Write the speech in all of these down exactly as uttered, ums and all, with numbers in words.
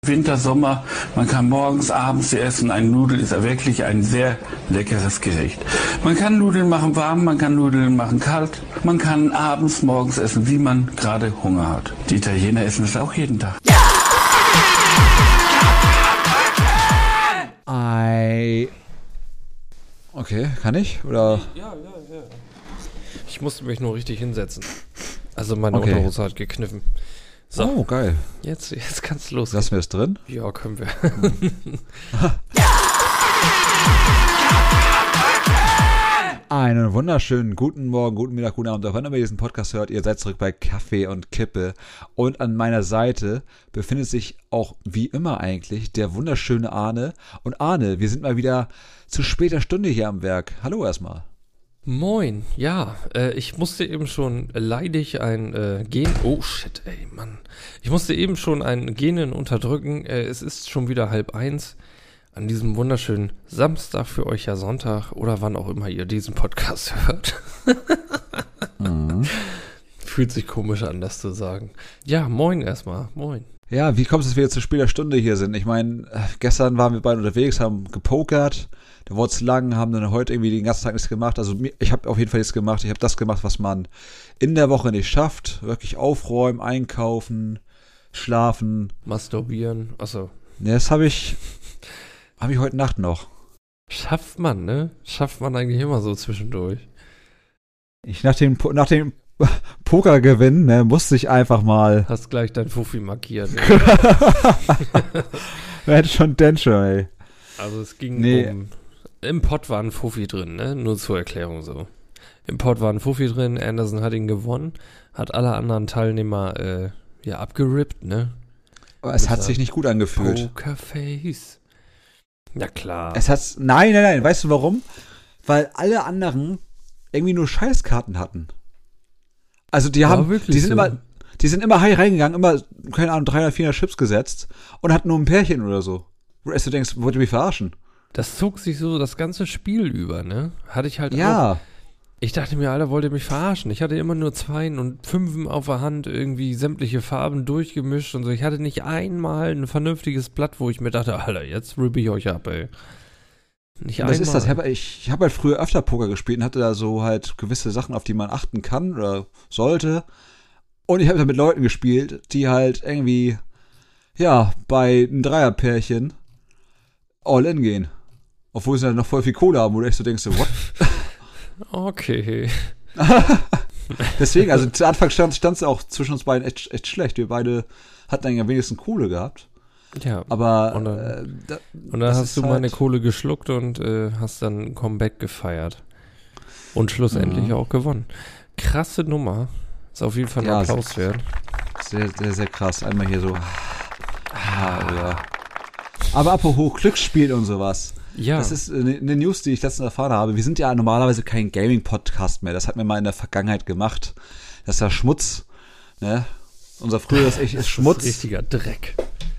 Winter, Sommer, man kann morgens, abends sie essen. Ein Nudel ist ja wirklich ein sehr leckeres Gericht. Man kann Nudeln machen warm, man kann Nudeln machen kalt. Man kann abends, morgens essen, wie man gerade Hunger hat. Die Italiener essen es auch jeden Tag. I... Okay, kann ich? Oder? Ja, ja, ja. Ich musste mich nur richtig hinsetzen. Also meine Okay. Unterhose hat gekniffen. So, Oh, geil. jetzt, jetzt kann's losgehen. Lassen wir es drin? Ja, können wir. Einen wunderschönen guten Morgen, guten Mittag, guten Abend, auch wenn ihr diesen Podcast hört. Ihr seid zurück bei Kaffee und Kippe. Und an meiner Seite befindet sich auch wie immer eigentlich der wunderschöne Arne. Und Arne, wir sind mal wieder zu später Stunde hier am Werk. Hallo erstmal. Moin, ja, äh, ich musste eben schon leidig ein äh, Gen... Oh, shit, ey, Mann. Ich musste eben schon ein Genen unterdrücken. Äh, es ist schon wieder halb eins an diesem wunderschönen Samstag, für euch ja Sonntag oder wann auch immer ihr diesen Podcast hört. Mhm. Fühlt sich komisch an, das zu sagen. Ja, moin erstmal, moin. Ja, wie kommt es, dass wir jetzt zu später Stunde hier sind? Ich meine, gestern waren wir beide unterwegs, haben gepokert. Da wurde es lang, haben dann heute irgendwie den ganzen Tag nichts gemacht. Also ich habe auf jeden Fall nichts gemacht. Ich habe das gemacht, was man in der Woche nicht schafft. Wirklich aufräumen, einkaufen, schlafen. Masturbieren, achso. Ja, das habe ich, habe ich heute Nacht noch. Schafft man, ne? Schafft man eigentlich immer so zwischendurch. Ich nach dem, Po- nach dem Pokergewinn, ne, musste ich einfach mal. Hast gleich dein Fuffi markiert. Ja. Wer hätte schon denn schon, ey. Also es ging Nee. um... Im Pott war ein Fuffi drin, ne? Nur zur Erklärung so. Im Pott war ein Fuffi drin, Anderson hat ihn gewonnen, hat alle anderen Teilnehmer äh, ja abgerippt, ne? Aber es Mit hat der sich nicht gut angefühlt. Pokerface. Na klar. Es hat, nein, nein, nein, weißt du warum? Weil alle anderen irgendwie nur Scheißkarten hatten. Also die War haben, wirklich die sind so. immer, die sind immer high reingegangen, immer, keine Ahnung, dreihundert, vierhundert Chips gesetzt und hatten nur ein Pärchen oder so. Wo du denkst, wollt ihr mich verarschen? Das zog sich so das ganze Spiel über, ne? Hatte ich halt auch. Ja. Ich dachte mir, Alter, wollt ihr mich verarschen? Ich hatte immer nur Zweien und Fünfen auf der Hand, irgendwie sämtliche Farben durchgemischt und so. Ich hatte nicht einmal ein vernünftiges Blatt, wo ich mir dachte, Alter, jetzt rippe ich euch ab, ey. Nicht Was einmal. ist das? Ich habe ich hab halt früher öfter Poker gespielt und hatte da so halt gewisse Sachen, auf die man achten kann oder sollte. Und ich habe da mit Leuten gespielt, die halt irgendwie, ja, bei einem Dreierpärchen all in gehen. Obwohl sie dann noch voll viel Kohle haben, wo du echt so denkst, so, what? Okay. Deswegen, also zu Anfang stand es auch zwischen uns beiden echt, echt schlecht. Wir beide hatten dann ja wenigstens Kohle gehabt. Ja. Aber Und dann, äh, da, und dann das hast ist du halt- meine Kohle geschluckt und äh, hast dann ein Comeback gefeiert. Und schlussendlich Mhm. auch gewonnen. Krasse Nummer. Ist auf jeden Fall ein Ja, Applaus wert. sehr, sehr, sehr krass. Einmal hier so. Ah, ja. Aber apropos Glücksspiel und sowas. Ja. Das ist eine, eine News, die ich letztens erfahren habe. Wir sind ja normalerweise kein Gaming-Podcast mehr. Das hat mir mal in der Vergangenheit gemacht. Das ist ja Schmutz. Ne? Unser früheres Ich ist Schmutz. Das ist richtiger Dreck.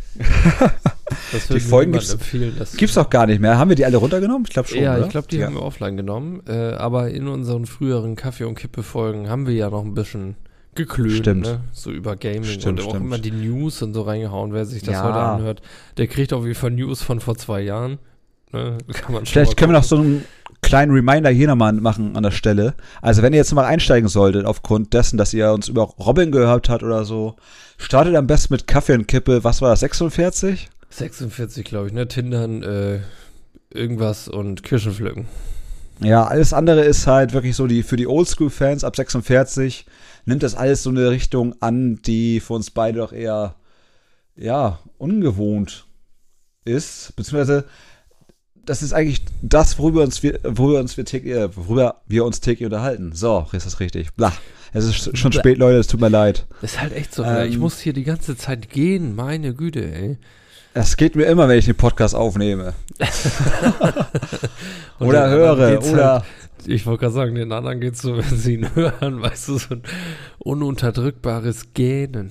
Das Die würde Folgen mir gibt's- niemand empfehlen. Das Gibt's auch gar nicht mehr. Haben wir die alle runtergenommen? Ich glaube schon. Ja, oder? ich glaube, die haben wir offline genommen. Äh, aber in unseren früheren Kaffee- und Kippe-Folgen haben wir ja noch ein bisschen geklönt, Stimmt. ne? So über Gaming Stimmt, und auch stimmt. immer die News und so reingehauen. Wer sich das Ja. heute anhört, der kriegt auf jeden Fall News von vor zwei Jahren. Ne? Kann man schon Vielleicht mal können wir noch gucken. so einen kleinen Reminder hier nochmal machen an der Stelle. Also wenn ihr jetzt mal einsteigen solltet, aufgrund dessen, dass ihr uns über Robin gehört habt oder so, startet am besten mit Kaffee und Kippe. Was war das, sechsundvierzig? sechsundvierzig, glaube ich, ne? Tindern, äh, irgendwas und Kirschen pflücken. Ja, alles andere ist halt wirklich so die für die Oldschool-Fans ab sechsundvierzig nimmt das alles so eine Richtung an, die für uns beide doch eher, ja, ungewohnt ist. Beziehungsweise, das ist eigentlich das, worüber uns wir, worüber uns wir täglich, äh, worüber wir uns täglich unterhalten. So, ist das richtig. Blah. Es ist schon Blah. spät, Leute, es tut mir leid. Ist halt echt so, Ähm, ich muss hier die ganze Zeit gehen, meine Güte, ey. Es geht mir immer, wenn ich den Podcast aufnehme. Und Oder den höre, anderen geht's oder... Halt, ich wollte gerade sagen, den anderen geht's so, wenn sie ihn hören, weißt du, so ein ununterdrückbares Gähnen.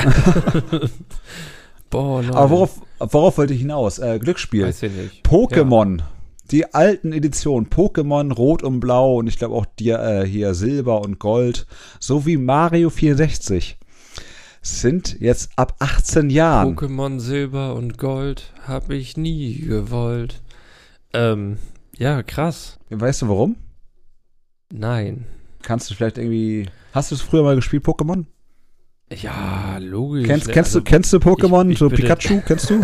Boah, Leute. Aber worauf, worauf wollte ich hinaus? Äh, Glücksspiel. Weiß ich nicht. Pokémon. Die alten Editionen. Pokémon Rot und Blau und ich glaube auch die, äh, hier Silber und Gold. Sowie Mario vierundsechzig. sind jetzt ab achtzehn Jahren. Pokémon Silber und Gold habe ich nie gewollt. Ähm, ja, krass. Weißt du warum? Nein. Kannst du vielleicht irgendwie, hast du es früher mal gespielt, Pokémon? Ja, logisch. Kennst, kennst, also, du, kennst du Pokémon? ich, ich so bitte, Pikachu, kennst du?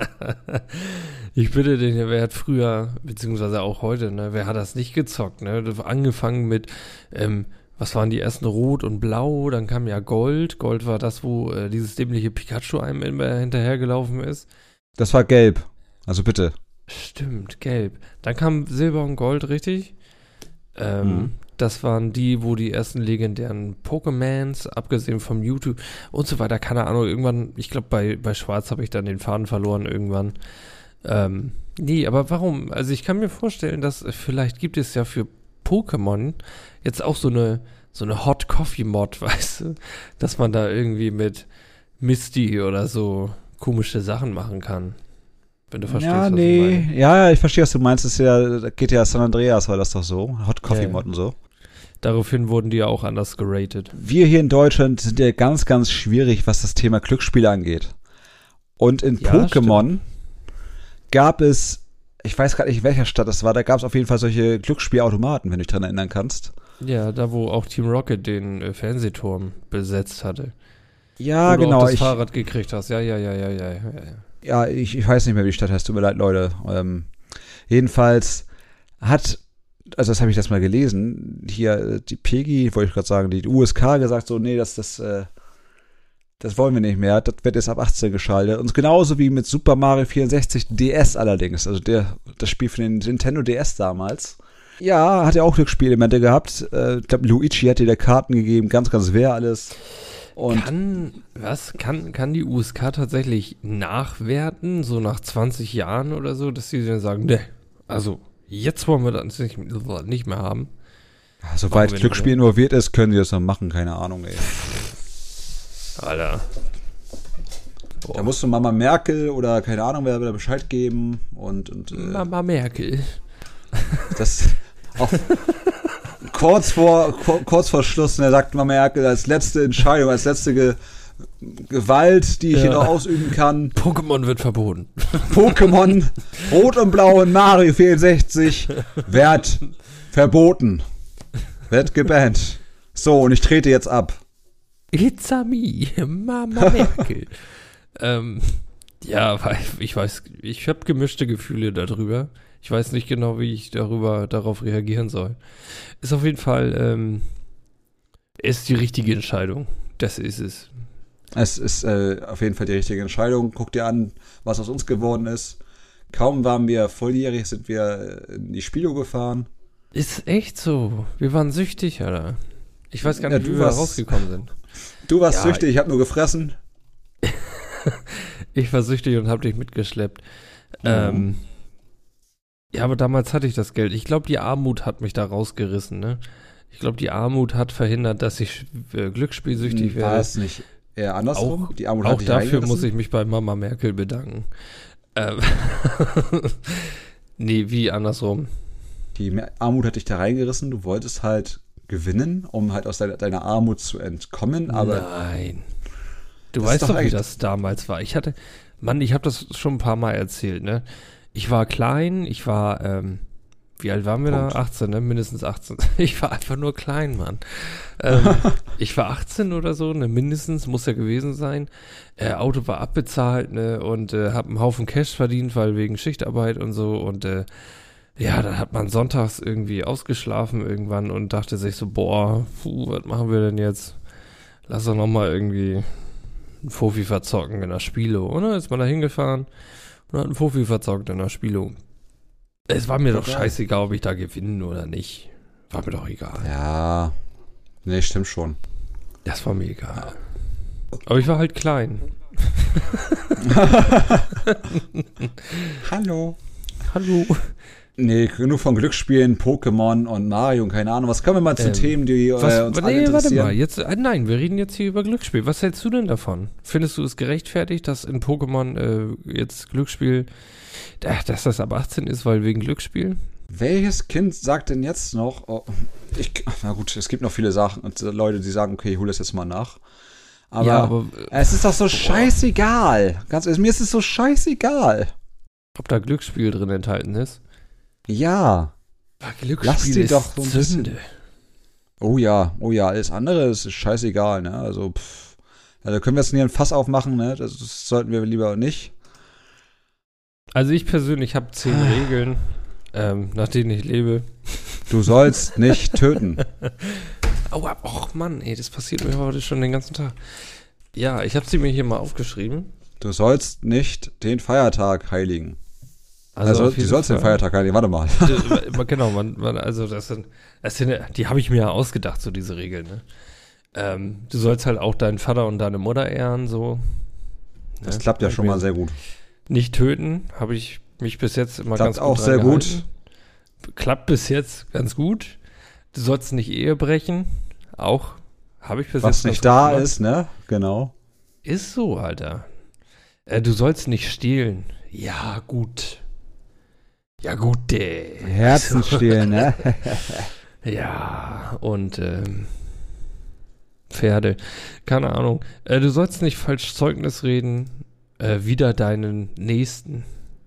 Ich bitte den, wer hat früher, beziehungsweise auch heute, ne, wer hat das nicht gezockt, ne? Angefangen mit, ähm, was waren die ersten Rot und Blau, dann kam ja Gold. Gold war das, wo äh, dieses dämliche Pikachu einem immer hinterhergelaufen ist. Das war gelb. Also bitte. Stimmt, gelb. Dann kam Silber und Gold, richtig? Ähm, Mhm. Das waren die, wo die ersten legendären Pokémons, abgesehen vom YouTube und so weiter, keine Ahnung, irgendwann, ich glaube, bei, bei Schwarz habe ich dann den Faden verloren irgendwann. Ähm, nee, aber warum? Also ich kann mir vorstellen, dass äh, vielleicht gibt es ja für Pokémon jetzt auch so eine so eine Hot Coffee Mod, weißt du, dass man da irgendwie mit Misty oder so komische Sachen machen kann. Wenn du verstehst, Ja, was nee. ich meine. Ja, ich verstehe, was du meinst. Das ist ja, da geht ja San Andreas, war das doch so. Hot Coffee Ja, ja. Mod und so. Daraufhin wurden die ja auch anders geratet. Wir hier in Deutschland sind ja ganz, ganz schwierig, was das Thema Glücksspiele angeht. Und in Ja, Pokémon gab es, ich weiß gerade nicht, in welcher Stadt das war, da gab es auf jeden Fall solche Glücksspielautomaten, wenn du dich dran erinnern kannst. Ja, da wo auch Team Rocket den äh, Fernsehturm besetzt hatte. Ja, wo du genau. auch das Ich, Fahrrad gekriegt hast. Ja, ja, ja, ja, ja, ja. ja. ja, ich, ich weiß nicht mehr, wie die Stadt heißt. Tut mir leid, Leute. Ähm, jedenfalls hat, also das habe ich das mal gelesen, hier äh, die Peggy, wollte ich gerade sagen, die U S K gesagt so, nee, das, das, äh, das wollen wir nicht mehr. Das wird jetzt ab achtzehn geschaltet. Und genauso wie mit Super Mario vierundsechzig D S allerdings. Also der, das Spiel für den Nintendo D S damals. Ja, hat ja auch Glücksspielelemente gehabt. Äh, ich glaube, Luigi hat dir da Karten gegeben, ganz, ganz schwer alles. Und Kann, was, kann, kann die U S K tatsächlich nachwerten, so nach zwanzig Jahren oder so, dass sie dann sagen, ne, also jetzt wollen wir das nicht, nicht mehr haben. ja, soweit Glücksspiel involviert ist, können sie das dann machen, keine Ahnung, ey. Alter. Boah. Da musste Mama Merkel oder keine Ahnung, wer da Bescheid geben und, und äh, Mama Merkel. das auch kurz vor kur- kurz vor Schluss, und er sagt Mama Merkel als letzte Entscheidung, als letzte Ge- Gewalt, die ich Ja. hier noch ausüben kann. Pokémon wird verboten. Pokémon Rot und Blau und Mario vierundsechzig wird verboten. Wird gebannt. So, und ich trete jetzt ab. It's a me, Mama Merkel. ähm, ja, weil ich weiß, ich habe gemischte Gefühle darüber. Ich weiß nicht genau, wie ich darüber darauf reagieren soll. Ist auf jeden Fall, ähm, ist die richtige Entscheidung. Das ist es. Es ist äh, auf jeden Fall die richtige Entscheidung. Guck dir an, was aus uns geworden ist. Kaum waren wir volljährig, sind wir in die Spilo gefahren. Ist echt so. Wir waren süchtig, Alter. Ich weiß gar Ja, nicht, du wie wir da warst- rausgekommen sind. Du warst Ja, süchtig, ich habe nur gefressen. Ich war süchtig und hab dich mitgeschleppt. Mhm. Ähm, ja, aber damals hatte ich das Geld. Ich glaube, die Armut hat mich da rausgerissen, ne? Ich glaube, die Armut hat verhindert, dass ich äh, glücksspielsüchtig War werde. es nicht eher andersrum? Auch, die Armut hat auch dich dafür reingerissen? muss ich mich bei Mama Merkel bedanken. Ähm, nee, wie andersrum. Die Mer- Armut hat dich da reingerissen. Du wolltest halt gewinnen, um halt aus deiner, deiner Armut zu entkommen. Aber Nein. Du Das weißt ist doch, doch wie echt- das damals war. Ich hatte, Mann, ich habe das schon ein paar Mal erzählt, ne? Ich war klein, ich war, ähm, wie alt waren wir Punkt. da? achtzehn, ne? Mindestens achtzehn. Ich war einfach nur klein, Mann. Ähm, ich war achtzehn oder so, ne? Mindestens, muss ja gewesen sein. Äh, Auto war abbezahlt, ne? Und äh, hab einen Haufen Cash verdient, weil wegen Schichtarbeit und so. Und äh, ja, dann hat man sonntags irgendwie ausgeschlafen irgendwann und dachte sich so, boah, puh, was machen wir denn jetzt? Lass doch nochmal irgendwie ein Fofi verzocken in der Spilo. Und dann ist man da hingefahren und hat ein Fofi verzockt in der Spilo. Es war mir doch Okay. scheißegal, ob ich da gewinne oder nicht. War mir doch egal. ja, nee, stimmt schon. Das war mir egal. Aber ich war halt klein. Hallo. Hallo. Nee, genug von Glücksspielen, Pokémon und Mario und keine Ahnung. Was kommen wir mal zu Ähm, Themen, die Was, äh, uns alle nee, warte interessieren? mal. Jetzt, äh, nein, wir reden jetzt hier über Glücksspiel. Was hältst du denn davon? Findest du es gerechtfertigt, dass in Pokémon äh, jetzt Glücksspiel, äh, dass das ab achtzehn ist, weil wegen Glücksspiel? Welches Kind sagt denn jetzt noch, oh, ich, na gut, es gibt noch viele Sachen und äh, Leute, die sagen, okay, ich hole das jetzt mal nach. Aber, ja, aber es ist doch so scheißegal. Ganz ehrlich, mir ist es so scheißegal. Ob da Glücksspiel drin enthalten ist? Ja. Ja, Glücksspiel Lass die ist doch so ein Sünde. bisschen. Oh ja, oh ja, alles andere ist scheißegal, ne? Also, pff. Also können wir jetzt hier ein Fass aufmachen, ne? Das, das sollten wir lieber nicht. Also ich persönlich habe zehn Regeln, ähm, nach denen ich lebe. Du sollst nicht töten. Aua, och Mann, ey, das passiert mir heute schon den ganzen Tag. Ja, ich habe sie mir hier mal aufgeschrieben. Du sollst nicht den Feiertag heiligen. Also, also du sollst Fall. den Feiertag heiligen, warte mal. Genau, man, man, also das sind, das sind, die habe ich mir ja ausgedacht, so diese Regeln, ne? Ähm, du sollst halt auch deinen Vater und deine Mutter ehren, so. Das ne? klappt ja schon mal sehr gut. Nicht töten, habe ich mich bis jetzt immer klappt ganz gut auch sehr gehalten. gut. Klappt bis jetzt ganz gut. Du sollst nicht Ehe brechen, auch habe ich bis Was jetzt nicht da gemacht. Ist, ne? Genau. Ist so, Alter. Äh, du sollst nicht stehlen. Ja, gut. Ja, gut, ey. Herzen stehlen, ne? Ja, und ähm, Pferde. Keine Ahnung. Äh, du sollst nicht falsch Zeugnis reden. Äh, wider deinen Nächsten.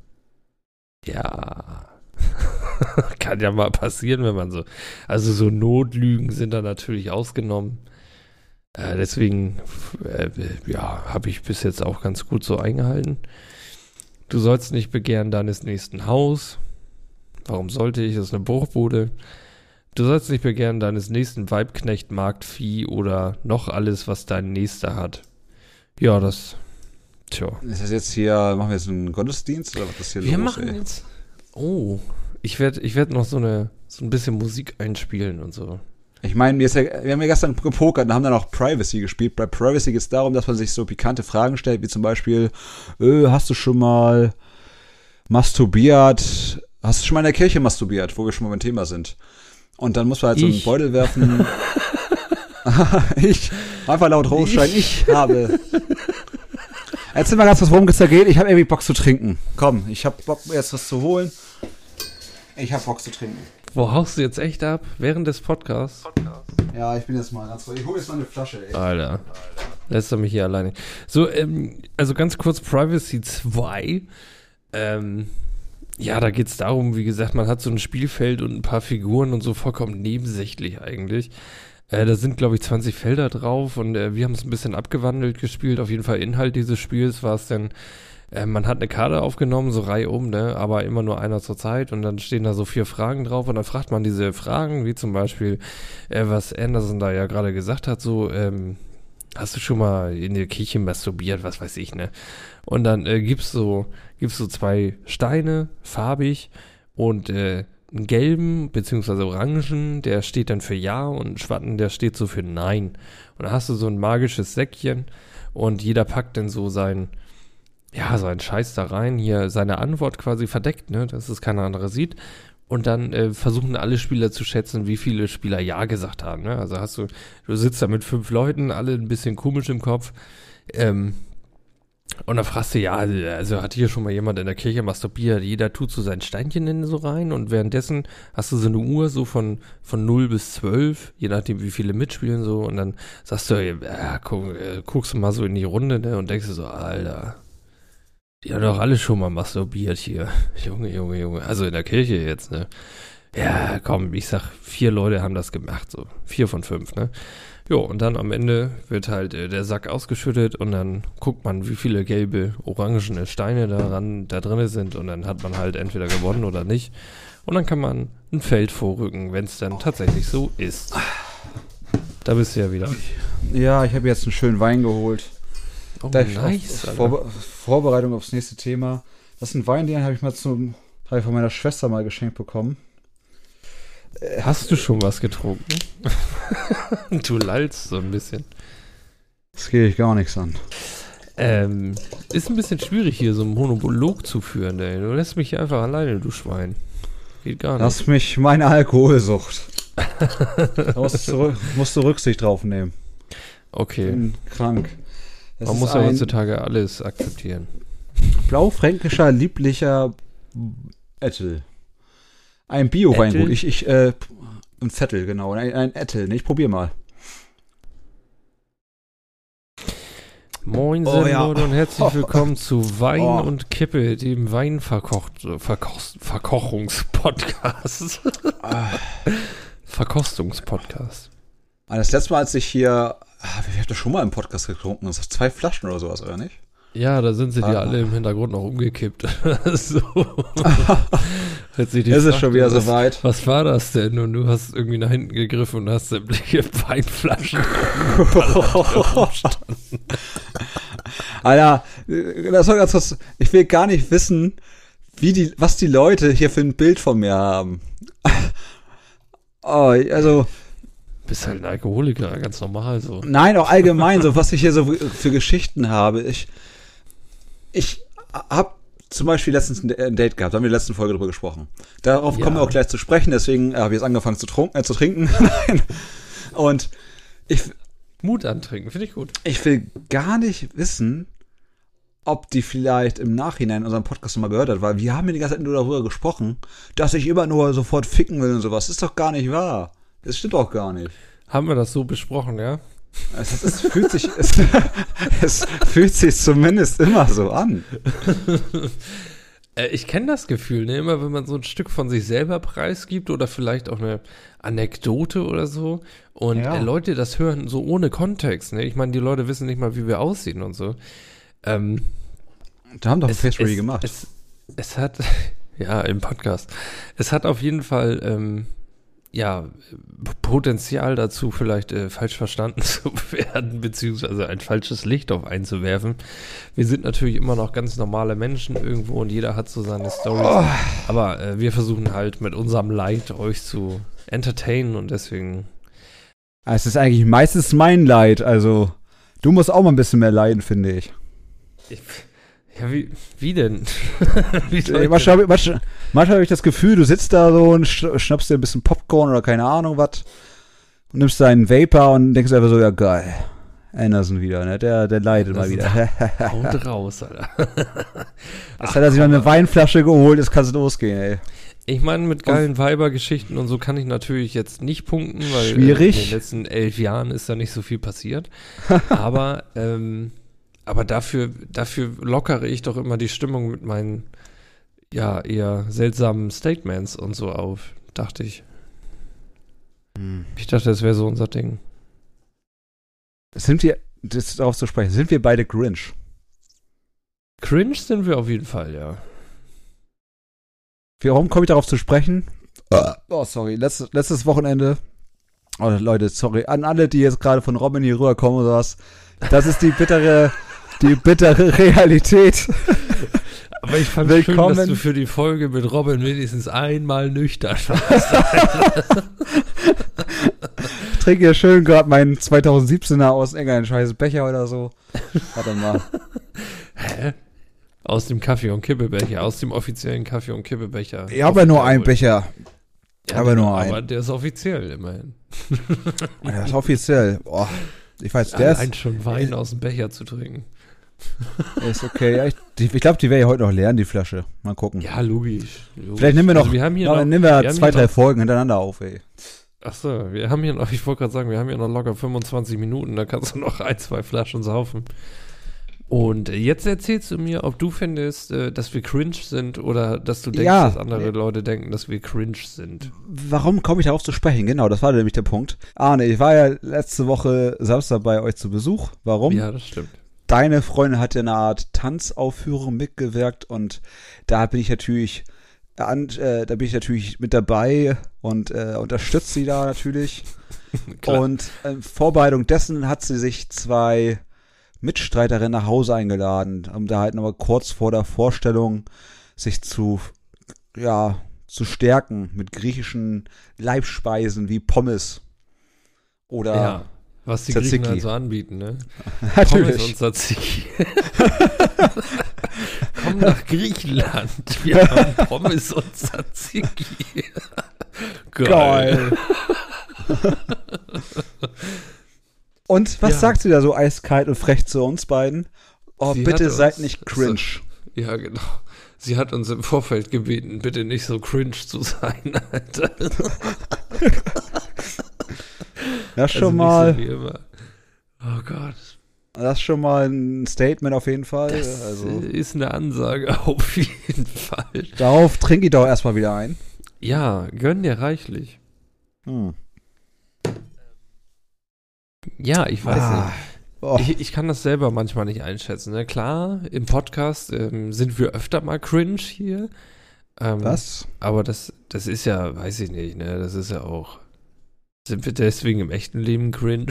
Ja. Kann ja mal passieren, wenn man so. Also so Notlügen sind da natürlich ausgenommen. Äh, deswegen, äh, ja, habe ich bis jetzt auch ganz gut so eingehalten. Du sollst nicht begehren deines nächsten Haus. Warum sollte ich? Das ist eine Bruchbude. Du sollst nicht begehren deines nächsten Weibknecht, Magd, Vieh oder noch alles, was dein Nächster hat. Ja, das, tja. Ist das jetzt hier, machen wir jetzt einen Gottesdienst oder was ist hier wir los? Wir machen ey? jetzt, oh, ich werde ich werd noch so eine, so ein bisschen Musik einspielen und so. Ich meine, wir haben ja gestern gepokert und haben dann auch Privacy gespielt. Bei Privacy geht es darum, dass man sich so pikante Fragen stellt, wie zum Beispiel, äh, hast du schon mal masturbiert? Hast du schon mal in der Kirche masturbiert, wo wir schon mal beim Thema sind? Und dann muss man halt so einen ich. Beutel werfen. ich. Einfach laut rausschreien, ich. ich habe. Erzähl mal ganz kurz, worum es da geht. Ich habe irgendwie Bock zu trinken. Komm, ich habe Bock, jetzt was zu holen. Ich habe Bock zu trinken. Wo haust du jetzt echt ab? Während des Podcasts? Podcast. Ja, ich bin jetzt mal ganz ruhig. Ich hole jetzt mal eine Flasche, ey. Alter. Alter. Lässt du mich hier alleine. So, ähm, also ganz kurz Privacy zwei. Ähm, ja, da geht's darum, wie gesagt, man hat so ein Spielfeld und ein paar Figuren und so vollkommen nebensächlich eigentlich. Äh, da sind, glaube ich, zwanzig Felder drauf und äh, wir haben es ein bisschen abgewandelt gespielt. Auf jeden Fall Inhalt dieses Spiels war es dann, äh, man hat eine Karte aufgenommen, so reihum, ne, aber immer nur einer zur Zeit und dann stehen da so vier Fragen drauf und dann fragt man diese Fragen, wie zum Beispiel, äh, was Anderson da ja gerade gesagt hat, so, ähm, hast du schon mal in der Kirche masturbiert, was weiß ich, ne? Und dann äh, gibt's so, gibt's so zwei Steine, farbig und äh, einen gelben, beziehungsweise orangen, der steht dann für Ja und einen schwarzen, der steht so für Nein. Und dann hast du so ein magisches Säckchen und jeder packt dann so sein, ja, seinen Scheiß da rein, hier seine Antwort quasi verdeckt, ne, dass es keiner andere sieht. Und dann äh, versuchen alle Spieler zu schätzen, wie viele Spieler Ja gesagt haben, ne? Also hast du, du sitzt da mit fünf Leuten, alle ein bisschen komisch im Kopf, ähm, und dann fragst du, ja, also hat hier schon mal jemand in der Kirche masturbiert, jeder tut so sein Steinchen in so rein und währenddessen hast du so eine Uhr so von, von null bis zwölf, je nachdem wie viele mitspielen so und dann sagst du, ja, guck, äh, guckst du mal so in die Runde, ne, und denkst du so, Alter, die haben doch alle schon mal masturbiert hier, Junge, Junge, Junge, also in der Kirche jetzt, ne, ja, komm, ich sag, vier Leute haben das gemacht, so, vier von fünf, ne. Jo, und dann am Ende wird halt äh, der Sack ausgeschüttet und dann guckt man, wie viele gelbe, orangene Steine daran, da drin sind und dann hat man halt entweder gewonnen oder nicht. Und dann kann man ein Feld vorrücken, wenn es dann tatsächlich so ist. Da bist du ja wieder. Ja, ich habe jetzt einen schönen Wein geholt. Oh, da nice. Auf, Vorbe- Vorbereitung aufs nächste Thema. Das ist ein Wein, den habe ich mal zum, habe ich von meiner Schwester mal geschenkt bekommen. Hast du schon was getrunken? Du lallst so ein bisschen. Das geht ich gar nichts an. Ähm, ist ein bisschen schwierig hier so einen Monolog zu führen, ey. Du lässt mich hier einfach alleine, du Schwein. Geht gar nicht. Lass mich meine Alkoholsucht. Da musst du, musst du Rücksicht drauf nehmen. Okay. Ich bin krank. Das Man ist muss ja ein heutzutage alles akzeptieren. blaufränkischer, lieblicher Ettel. Ein Bio-Weingut. Ich, ich, äh, ein Zettel, genau. Ein, ein Ettel. Ne, ich probier mal. Moin, Oh, ja. Leute, und herzlich willkommen zu Wein Oh. und Kippe, dem Weinverkochungspodcast. Verkostungspodcast. Das letzte Mal, als ich hier, ah, ich habe das schon mal im Podcast getrunken, das sind zwei Flaschen oder sowas, oder nicht? Ja, da sind sie dir Ah. alle im Hintergrund noch umgekippt. so. Als ich dich Es ist fragte, schon wieder was, soweit. Was war das denn? Und du hast irgendwie nach hinten gegriffen und hast sämtliche Weinflaschen. Alter, das war ganz was, ich will gar nicht wissen, wie die, was die Leute hier für ein Bild von mir haben. Oh, also, Bist halt ein Alkoholiker, ganz normal so. nein, auch allgemein, so was ich hier so für Geschichten habe. Ich, ich habe zum Beispiel letztens ein Date gehabt, da haben wir in der letzten Folge drüber gesprochen. Darauf Ja. kommen wir auch gleich zu sprechen, deswegen habe ich jetzt angefangen zu, trunken, äh, zu trinken. Nein. Und ich, Mut antrinken, finde ich gut. ich will gar nicht wissen, ob die vielleicht im Nachhinein unseren Podcast nochmal gehört hat, weil wir haben ja die ganze Zeit nur darüber gesprochen, dass ich immer nur sofort ficken will und sowas. Das ist doch gar nicht wahr. Das stimmt doch gar nicht. Haben wir das so besprochen, ja? Es, es, fühlt sich, es, es fühlt sich zumindest immer so an. Äh, ich kenne das Gefühl, ne? Immer wenn man so ein Stück von sich selber preisgibt oder vielleicht auch eine Anekdote oder so und Ja. äh, Leute das hören so ohne Kontext, ne? Ich meine, die Leute wissen nicht mal, wie wir aussehen und so. Ähm, Da haben doch ein es, Face Ready es, gemacht. Es, es hat, ja, im Podcast. Es hat auf jeden Fall, ähm, ja, P- Potenzial dazu, vielleicht äh, falsch verstanden zu werden, beziehungsweise ein falsches Licht auf einzuwerfen. Wir sind natürlich immer noch ganz normale Menschen irgendwo und jeder hat so seine Storys. Oh. Aber äh, wir versuchen halt mit unserem Leid euch zu entertainen und deswegen. Es ist eigentlich meistens mein Leid, also du musst auch mal ein bisschen mehr leiden, finde ich. Ich, ja, wie, wie denn? wie soll Ey, ich manchmal denn? habe manchmal, manchmal hab ich das Gefühl, du sitzt da so und sch- schnappst dir ein bisschen Popcorn oder keine Ahnung was und nimmst deinen Vapor und denkst einfach so, ja geil, Anderson wieder, ne? Der, der leidet mal Anderson. wieder. Haut raus, Alter. Jetzt hat er sich noch eine Weinflasche geholt, jetzt kann es losgehen, ey. Ich meine, mit geilen Weibergeschichten und so kann ich natürlich jetzt nicht punkten, weil Schwierig. Äh, in den letzten elf Jahren ist da nicht so viel passiert. aber ähm, aber dafür, dafür lockere ich doch immer die Stimmung mit meinen ja eher seltsamen Statements und so auf, dachte ich. Ich dachte, das wäre so unser Ding. Sind wir, das darauf zu sprechen, sind wir beide Grinch? Cringe sind wir auf jeden Fall, ja. Warum komme ich darauf zu sprechen? Oh, sorry, letztes, letztes Wochenende. Oh, Leute, sorry, an alle, die jetzt gerade von Robin hier rüberkommen oder was. Das ist die bittere, die bittere Realität. Aber ich fand Willkommen. schön, dass du für die Folge mit Robin wenigstens einmal nüchtern warst. Ich trinke hier schön gerade meinen zweitausendsiebzehner aus irgendeinem scheiß Becher oder so. Warte mal. Hä? Aus dem Kaffee- und Kippebecher, aus dem offiziellen Kaffee- und Kippebecher. Ich habe ja nur einen Becher. Ja, aber nur aber einen. der ist offiziell immerhin. Das ist offiziell. Boah, ich weiß, der Allein ist, schon Wein aus dem Becher zu trinken. der ist okay. Ja, ich ich glaube, die werde ich heute noch leeren, die Flasche. Mal gucken. Ja, logisch. logisch. Vielleicht nehmen wir noch, Also wir haben hier noch, noch, nehmen wir wir haben zwei, hier drei noch, Folgen hintereinander auf, ey. Achso, wir haben hier noch, ich wollte gerade sagen, wir haben hier noch locker fünfundzwanzig Minuten, da kannst du noch ein, zwei Flaschen saufen. Und jetzt erzählst du mir, ob du findest, äh, dass wir cringe sind oder dass du denkst, Ja. dass andere Leute denken, dass wir cringe sind. Warum komme ich darauf zu sprechen? Genau, das war nämlich der Punkt. Arne, ich war ja letzte Woche Samstag bei euch zu Besuch. Warum? Ja, das stimmt. Deine Freundin hat ja eine Art Tanzaufführung mitgewirkt und da bin ich natürlich, an, äh, da bin ich natürlich mit dabei und äh, unterstütze sie da natürlich. Klar. Und in Vorbereitung dessen hat sie sich zwei Mitstreiterinnen nach Hause eingeladen, um da halt nochmal kurz vor der Vorstellung sich zu, ja, zu stärken mit griechischen Leibspeisen wie Pommes oder Ja, was die Tzatziki. Griechen halt so anbieten, ne? Pommes natürlich. und Tzatziki. Komm nach Griechenland. Wir haben Pommes und Tzatziki. Geil. Und was Ja. sagt sie da so eiskalt und frech zu uns beiden? Oh, Sie bitte hat seid uns- nicht cringe. Ja, genau. Sie hat uns im Vorfeld gebeten, bitte nicht so cringe zu sein, Alter. Ja, schon Also nicht mal. So wie immer. Oh Gott. Das ist schon mal ein Statement auf jeden Fall. Das also, ist eine Ansage auf jeden Fall. Darauf trinke ich doch erstmal wieder ein. Ja, gönn dir reichlich. Hm. Ja, ich weiß Ah. nicht. Oh. Ich, ich kann das selber manchmal nicht einschätzen. Ne? Klar, im Podcast ähm, sind wir öfter mal cringe hier. Ähm, Was? Aber das, das ist ja, weiß ich nicht, ne? Das ist ja auch. Sind wir deswegen im echten Leben cringe?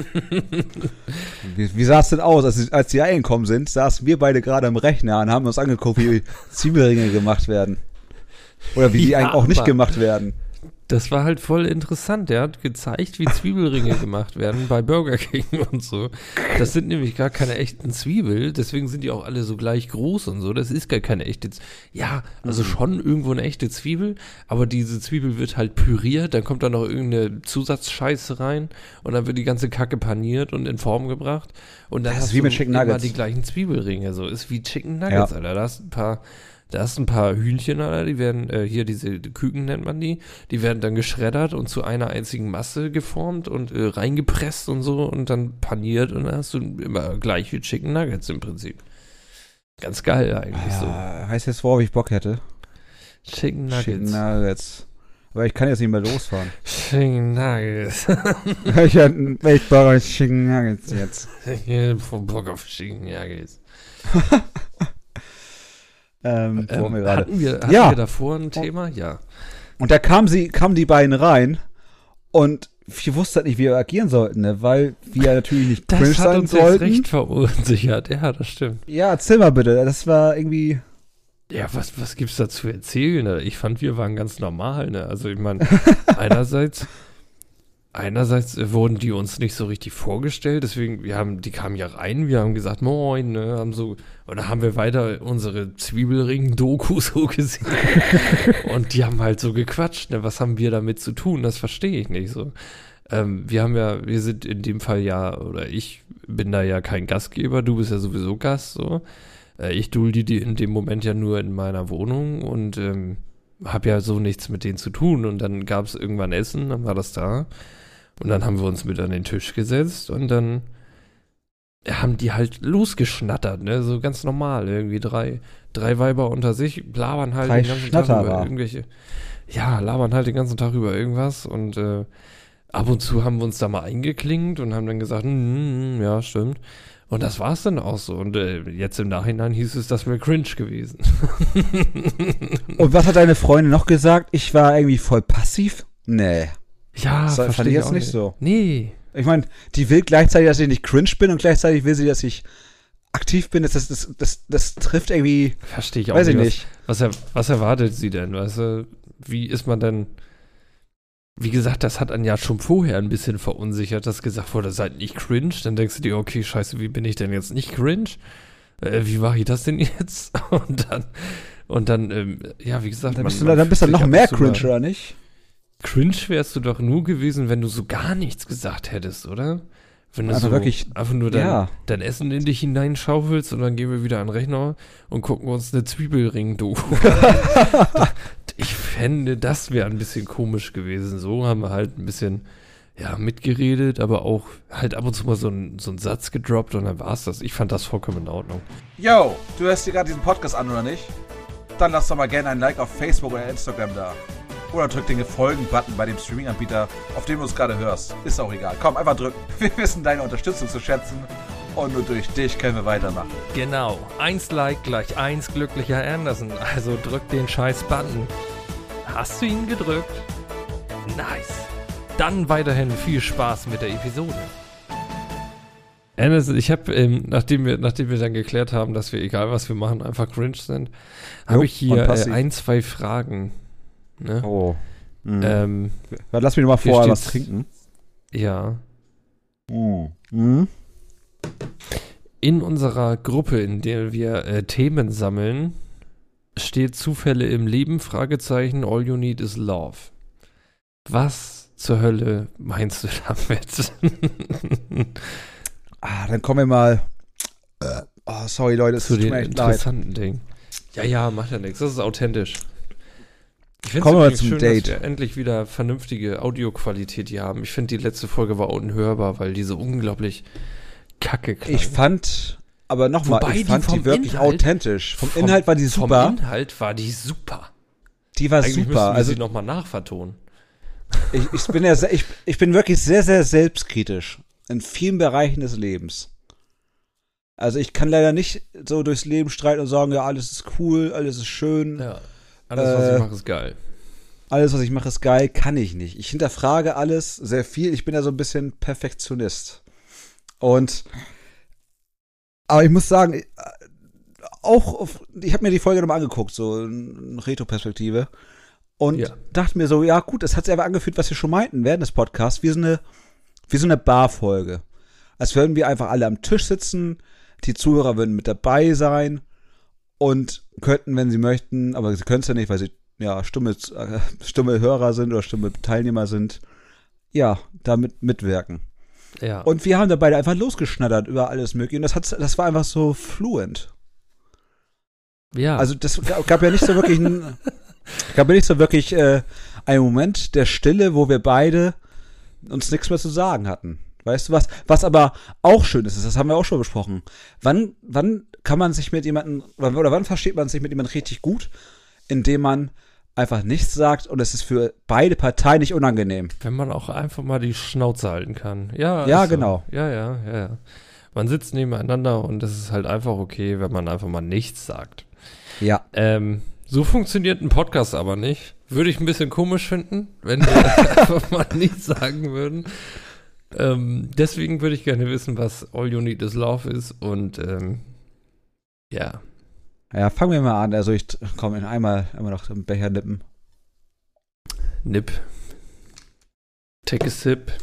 Wie, wie sah es denn aus? Als, als die reingekommen sind, saßen wir beide gerade am Rechner und haben uns angeguckt, wie Zwiebelringe gemacht werden. Oder wie die Ja, eigentlich auch nicht aber- gemacht werden. Das war halt voll interessant. Der hat gezeigt, wie Zwiebelringe gemacht werden bei Burger King und so. Das sind nämlich gar keine echten Zwiebel, deswegen sind die auch alle so gleich groß und so. Das ist gar keine echte Z- Ja, also schon irgendwo eine echte Zwiebel, aber diese Zwiebel wird halt püriert, dann kommt da noch irgendeine Zusatzscheiße rein und dann wird die ganze Kacke paniert und in Form gebracht. Und dann Das ist hast wie du mit Chicken immer Nuggets. die gleichen Zwiebelringe. So ist wie Chicken Nuggets, Ja. Alter. Da hast ein paar. Da hast ein paar Hühnchen, Alter, die werden, äh, hier diese Küken nennt man die, die werden dann geschreddert und zu einer einzigen Masse geformt und äh, reingepresst und so und dann paniert und dann hast du immer gleich wie Chicken Nuggets im Prinzip. Ganz geil eigentlich so. Ah, heißt jetzt, worauf ich Bock hätte? Chicken Nuggets. Chicken Nuggets. Aber ich kann jetzt nicht mehr losfahren. Chicken Nuggets. ich hätte echt Bock auf Chicken Nuggets jetzt. Ich hab voll Bock auf Chicken Nuggets. Ähm, wo haben wir Ähm, gerade? hatten wir, hatten Ja. wir davor ein Thema? Ja. Und da kamen sie, kamen die beiden rein und wir wussten halt nicht, wie wir agieren sollten, ne? Weil wir natürlich nicht cringe Das hat sein uns jetzt sollten. recht verunsichert. Ja, das stimmt. Ja, erzähl mal bitte. Das war irgendwie. Ja, was, was gibt's da zu erzählen? Ne? Ich fand, wir waren ganz normal, ne? Also ich meine, einerseits, einerseits äh, wurden die uns nicht so richtig vorgestellt, deswegen, wir haben, die kamen ja rein, wir haben gesagt, moin, ne, haben so, und dann haben wir weiter unsere Zwiebelring-Doku so gesehen. Und die haben halt so gequatscht, ne? Was haben wir damit zu tun? Das verstehe ich nicht so. Ähm, wir haben ja, wir sind in dem Fall ja, oder ich bin da ja kein Gastgeber, du bist ja sowieso Gast, so. Äh, ich dulde die in dem Moment ja nur in meiner Wohnung und ähm, habe ja so nichts mit denen zu tun. Und dann gab es irgendwann Essen, dann war das da. Und dann haben wir uns mit an den Tisch gesetzt und dann haben die halt losgeschnattert, ne, so ganz normal, irgendwie drei, drei Weiber unter sich, labern halt Drei den ganzen Tag über Schnatterer. irgendwelche, ja, labern halt den ganzen Tag über irgendwas und äh, ab und zu haben wir uns da mal eingeklinkt und haben dann gesagt, mm, mm, ja, stimmt. Und das war's dann auch so. Und äh, jetzt im Nachhinein hieß es, das wäre cringe gewesen. Und was hat deine Freundin noch gesagt? Ich war irgendwie voll passiv? Nee. Ja, Das fand verstehe ich ich jetzt auch nicht so. Nee. Ich meine, die will gleichzeitig, dass ich nicht cringe bin und gleichzeitig will sie, dass ich aktiv bin. Das, das, das, das, das trifft irgendwie, Verstehe ich auch weiß ich nicht. nicht. Was, was, er, was erwartet sie denn? Weißt du, wie ist man denn? Wie gesagt, das hat einen ja schon vorher ein bisschen verunsichert, dass gesagt wurde, seid nicht cringe. Dann denkst du dir, okay, scheiße, wie bin ich denn jetzt nicht cringe? Äh, wie mache ich das denn jetzt? Und dann, und dann, ähm, ja, wie gesagt, Dann man- bist du, man dann bist du fühlt noch sich ab mehr und zu mal- cringe, oder nicht? Cringe wärst du doch nur gewesen, wenn du so gar nichts gesagt hättest, oder? Wenn du Also so wirklich, einfach nur dein, ja. dein Essen in dich hineinschaufelst und dann gehen wir wieder an den Rechner und gucken uns eine Zwiebelring-Doku. Ich fände, das wäre ein bisschen komisch gewesen. So haben wir halt ein bisschen, ja, mitgeredet, aber auch halt ab und zu mal so, ein, so einen Satz gedroppt und dann war's das. Ich fand das vollkommen in Ordnung. Yo, du hörst dir gerade diesen Podcast an, oder nicht? Dann lass doch mal gerne ein Like auf Facebook oder Instagram da. Oder drück den Folgen-Button bei dem Streaming-Anbieter, auf dem du es gerade hörst. Ist auch egal. Komm, einfach drücken. Wir wissen deine Unterstützung zu schätzen und nur durch dich können wir weitermachen. Genau. Eins Like gleich eins glücklicher Anderson. Also drück den scheiß Button. Hast du ihn gedrückt? Nice. Dann weiterhin viel Spaß mit der Episode. Anderson, ich habe, ähm, nachdem wir, nachdem wir dann geklärt haben, dass wir, egal was wir machen, einfach cringe sind, habe Jo, ich hier und äh, passiv. ein, zwei Fragen. Ne? Oh. Mhm. Ähm, Lass mich noch mal hier vorher was steht's- trinken. ja. Oh. Mhm. In unserer Gruppe, in der wir äh, Themen sammeln, steht Zufälle im Leben, Fragezeichen, all you need is love. Was zur Hölle meinst du damit? Ah, dann kommen wir mal. Äh, oh, sorry, Leute, es Zu tut den mir echt leid. interessanten Dingen. Ja, ja, macht ja nichts. Das ist authentisch. Ich finde Kommen wir es zum schön, Date. dass wir endlich wieder vernünftige Audioqualität hier haben. Ich finde, die letzte Folge war unhörbar, weil diese unglaublich kacke klang. Ich fand, aber nochmal, ich fand die, die wirklich Inhalt, authentisch. Vom, vom Inhalt war die super. Vom Inhalt war die super. Die war Eigentlich super. Wir also sie nochmal nachvertonen. Ich, ich, bin ja, ich, ich bin wirklich sehr, sehr selbstkritisch in vielen Bereichen des Lebens. Also ich kann leider nicht so durchs Leben streiten und sagen, ja, alles ist cool, alles ist schön. Ja, alles, was äh, ich mache, ist geil. Alles, was ich mache, ist geil, kann ich nicht. Ich hinterfrage alles sehr viel. Ich bin ja so ein bisschen Perfektionist. Und aber ich muss sagen, auch auf, ich habe mir die Folge nochmal angeguckt, so in Retro-Perspektive. Und ja. dachte mir so, ja gut, das hat sich aber angefühlt, was wir schon meinten während des Podcasts, wie so eine, wie so eine Bar-Folge. Als würden wir einfach alle am Tisch sitzen, die Zuhörer würden mit dabei sein und könnten, wenn sie möchten, aber sie können es ja nicht, weil sie ja stumme, äh, stumme Hörer sind oder stumme Teilnehmer sind, ja, damit mitwirken. Ja. Und wir haben da beide einfach losgeschnattert über alles Mögliche und das, hat, das war einfach so fluent. Ja. Also das gab ja nicht so wirklich ein gab ja nicht so wirklich äh, einen Moment der Stille, wo wir beide uns nichts mehr zu sagen hatten. Weißt du was? Was aber auch schön ist, das haben wir auch schon besprochen. Wann, wann kann man sich mit jemandem, oder wann versteht man sich mit jemandem richtig gut, indem man einfach nichts sagt und es ist für beide Parteien nicht unangenehm. Wenn man auch einfach mal die Schnauze halten kann. Ja, ja genau. So. Ja, ja, ja, ja. Man sitzt nebeneinander und es ist halt einfach okay, wenn man einfach mal nichts sagt. Ja. Ähm, so funktioniert ein Podcast aber nicht. Würde ich ein bisschen komisch finden, wenn wir einfach mal nichts sagen würden. Ähm, deswegen würde ich gerne wissen, was All You Need Is Love ist und ähm, ja. Ja, fangen wir mal an. Also ich komme in einmal, einmal noch im Becher nippen. Nipp. Take a sip.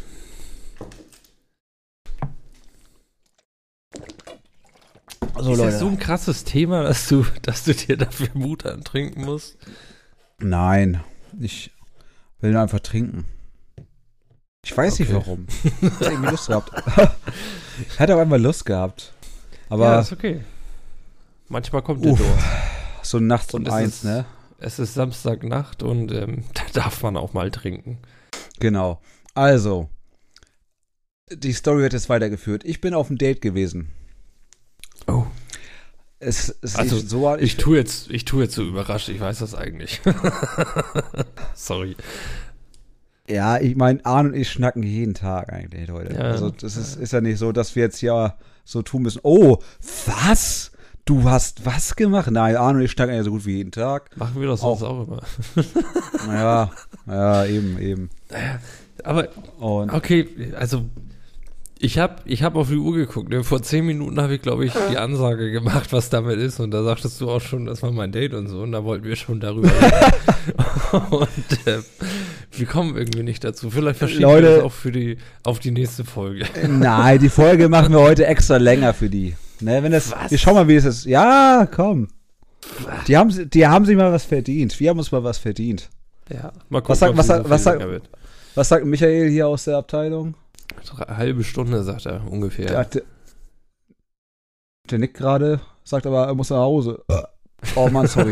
Also, ist Leute. das so ein krasses Thema, dass du, dass du dir dafür Mut antrinken musst? Nein, ich will nur einfach trinken. Ich weiß okay. nicht warum. Ich hatte irgendwie Lust gehabt. Ich hatte auch einmal Lust gehabt. Aber ja, ist okay. Manchmal kommt der Durst. So nachts um eins, ist, ne? Es ist Samstagnacht und ähm, da darf man auch mal trinken. Genau. Also, die Story wird jetzt weitergeführt. Ich bin auf einem Date gewesen. Oh. Es, es also, so, ich, ich tue jetzt, ich tue jetzt so überrascht. Ich weiß das eigentlich. Sorry. Ja, ich meine, Arne und ich schnacken jeden Tag eigentlich, Leute. Ja, also das ist, ist ja nicht so, dass wir jetzt hier so tun müssen. Oh, was? Du hast was gemacht? Nein, Arne und ich schnacken ja so gut wie jeden Tag. Machen wir das sonst auch, auch immer. Ja, ja, eben, eben. Aber, und okay, also ich habe ich hab auf die Uhr geguckt. Ne? Vor zehn Minuten habe ich, glaube ich, die Ansage gemacht, was damit ist. Und da sagtest du auch schon, das war mein Date und so. Und da wollten wir schon darüber reden. Und äh, wir kommen irgendwie nicht dazu. Vielleicht verschieben Leute, wir das auch für die, auf die nächste Folge. Nein, die Folge machen wir heute extra länger für die. Ne, wenn das, was? Wir schauen mal, wie es ist. Ja, komm. Die haben, die haben sich mal was verdient. Wir haben uns mal was verdient. Ja, mal gucken, was sagt, was, so was, sagt, was sagt Michael hier aus der Abteilung? Eine halbe Stunde, sagt er ungefähr. Der, der, der nickt gerade, sagt aber, er muss nach Hause. Oh Mann, sorry.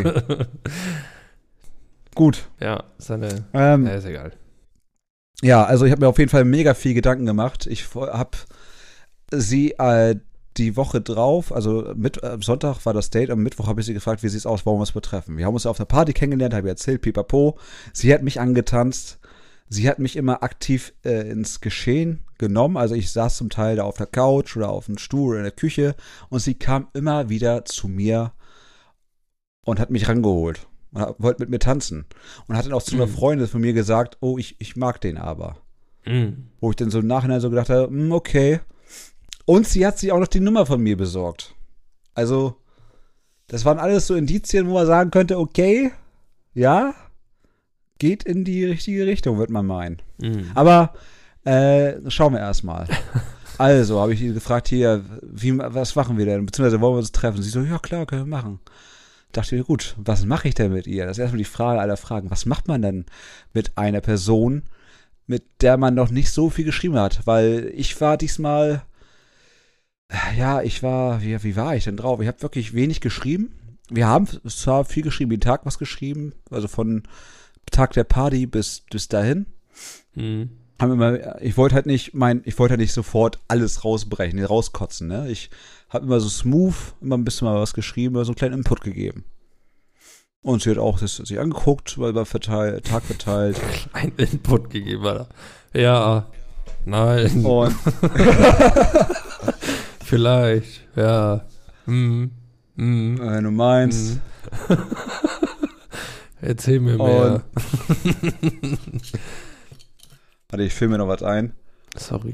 Gut. Ja, seine. Ähm, ja, ist egal. Ja, also ich habe mir auf jeden Fall mega viel Gedanken gemacht. Ich habe sie äh, die Woche drauf, also mit, äh, Sonntag war das Date, am Mittwoch habe ich sie gefragt, wie sieht es aus, wollen wir uns betreffen. Wir haben uns auf der Party kennengelernt, habe ich erzählt, pipapo. Sie hat mich angetanzt. Sie hat mich immer aktiv äh, ins Geschehen genommen. Also ich saß zum Teil da auf der Couch oder auf dem Stuhl oder in der Küche und sie kam immer wieder zu mir und hat mich rangeholt und hat, wollte mit mir tanzen. Und hat dann auch zu einer Freundin von mir gesagt, oh, ich, ich mag den aber. Mm. Wo ich dann so im Nachhinein so gedacht habe, mm, okay. Und sie hat sich auch noch die Nummer von mir besorgt. Also das waren alles so Indizien, wo man sagen könnte, okay, ja, geht in die richtige Richtung, wird man meinen. Mhm. Aber äh, schauen wir erstmal. Also habe ich sie gefragt, hier, wie, was machen wir denn? Beziehungsweise wollen wir uns treffen? Sie so, ja klar, können wir machen. Dachte ich, gut, was mache ich denn mit ihr? Das ist erstmal die Frage aller Fragen. Was macht man denn mit einer Person, mit der man noch nicht so viel geschrieben hat? Weil ich war diesmal, ja, ich war, wie, wie war ich denn drauf? Ich habe wirklich wenig geschrieben. Wir haben zwar viel geschrieben, jeden Tag was geschrieben, also von Tag der Party bis, bis dahin. Mhm. haben immer, ich wollte halt nicht mein, ich wollte halt nicht sofort alles rausbrechen, rauskotzen, ne? Ich habe immer so smooth, immer ein bisschen mal was geschrieben, so einen kleinen Input gegeben. Und sie hat auch das sich angeguckt, weil war verteilt, Tag verteilt. Ein Input gegeben, Alter. Ja, nein. Und vielleicht, ja. Hm. Hm. Wenn du meinst. Hm. Erzähl mir mehr. Warte, ich filme mir noch was ein. Sorry.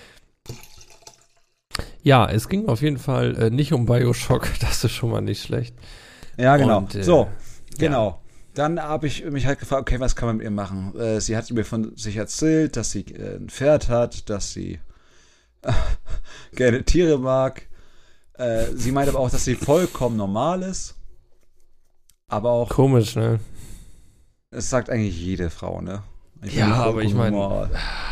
Ja, es ging auf jeden Fall äh, nicht um Bioshock, das ist schon mal nicht schlecht. Ja, genau. Und, äh, so, genau. Ja. Dann habe ich mich halt gefragt, okay, was kann man mit ihr machen? Äh, sie hat mir von sich erzählt, dass sie äh, ein Pferd hat, dass sie äh, gerne Tiere mag. Äh, sie meint aber auch, dass sie vollkommen normal ist. Aber auch, Komisch, ne? es sagt eigentlich jede Frau, ne? Ich Ja, bin aber ich meine, normal.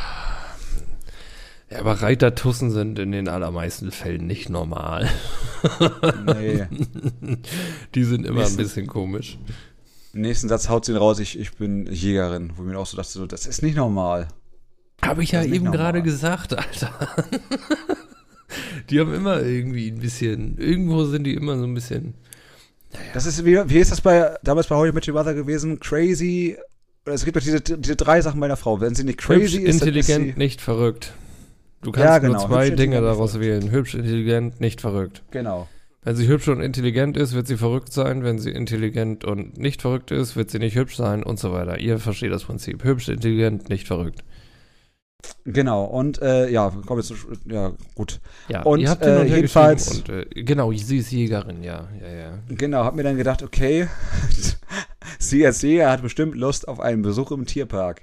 ja, aber Reitertussen sind in den allermeisten Fällen nicht normal. Nee. Die sind immer Nächsten- ein bisschen komisch. Im nächsten Satz haut sie ihn raus, ich, ich bin Jägerin, wo ich mir auch so dachte, so, das ist nicht normal. Habe ich ja Das ist nicht eben normal. gerade gesagt, Alter. Die haben immer irgendwie ein bisschen, irgendwo sind die immer so ein bisschen, Das ist, wie, wie ist das bei, damals bei How I Met Your Mother gewesen? Crazy, oder es gibt doch diese, diese drei Sachen bei einer Frau. Wenn sie nicht crazy hübsch, ist, dann intelligent, ist sie, nicht verrückt. Du kannst Ja, genau, nur zwei hübsch, Dinge intelligent, daraus nicht wählen. Hübsch, intelligent, nicht verrückt. genau. Wenn sie hübsch und intelligent ist, wird sie verrückt sein. Wenn sie intelligent und nicht verrückt ist, wird sie nicht hübsch sein und so weiter. Ihr versteht das Prinzip. Hübsch, intelligent, nicht verrückt. Genau, und äh, ja, komm jetzt, ja, gut. Ja, Und, ihr habt äh, hin und her jedenfalls- geschrieben und, äh, genau, sie ist Jägerin, ja, ja, ja. Genau, hab mir dann gedacht, okay, sie als Jäger hat bestimmt Lust auf einen Besuch im Tierpark.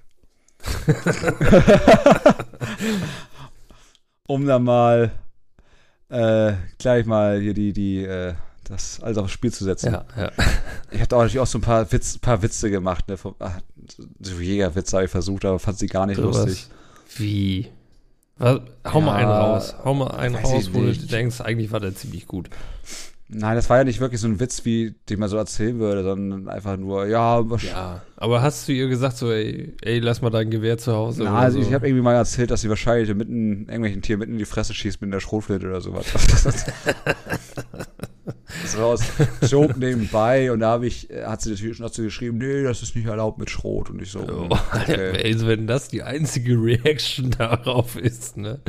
Um dann mal äh, gleich mal hier die, die, äh, das alles aufs Spiel zu setzen. Ja, ja. Ich habe da natürlich auch so ein paar, Witz, paar Witze gemacht, ne? Vom, ach, so Jägerwitze habe ich versucht, aber fand sie gar nicht So was. lustig. Wie? Was? Hau mal Ja, einen raus. Hau mal einen weiß raus, ich wo du nicht. denkst, eigentlich war der ziemlich gut. Nein, das war ja nicht wirklich so ein Witz, wie den man so erzählen würde, sondern einfach nur, ja, was Ja, aber hast du ihr gesagt so, ey, ey lass mal dein Gewehr zu Hause Na, oder also so? ich habe irgendwie mal erzählt, dass sie wahrscheinlich mitten irgendwelchen Tier mitten in die Fresse schießt mit einer Schrotflinte oder sowas. Das war aus Joke nebenbei und da habe ich, hat sie natürlich schon dazu geschrieben, nee, das ist nicht erlaubt mit Schrot und ich so. Oh, okay. ey, wenn das die einzige Reaction darauf ist, ne?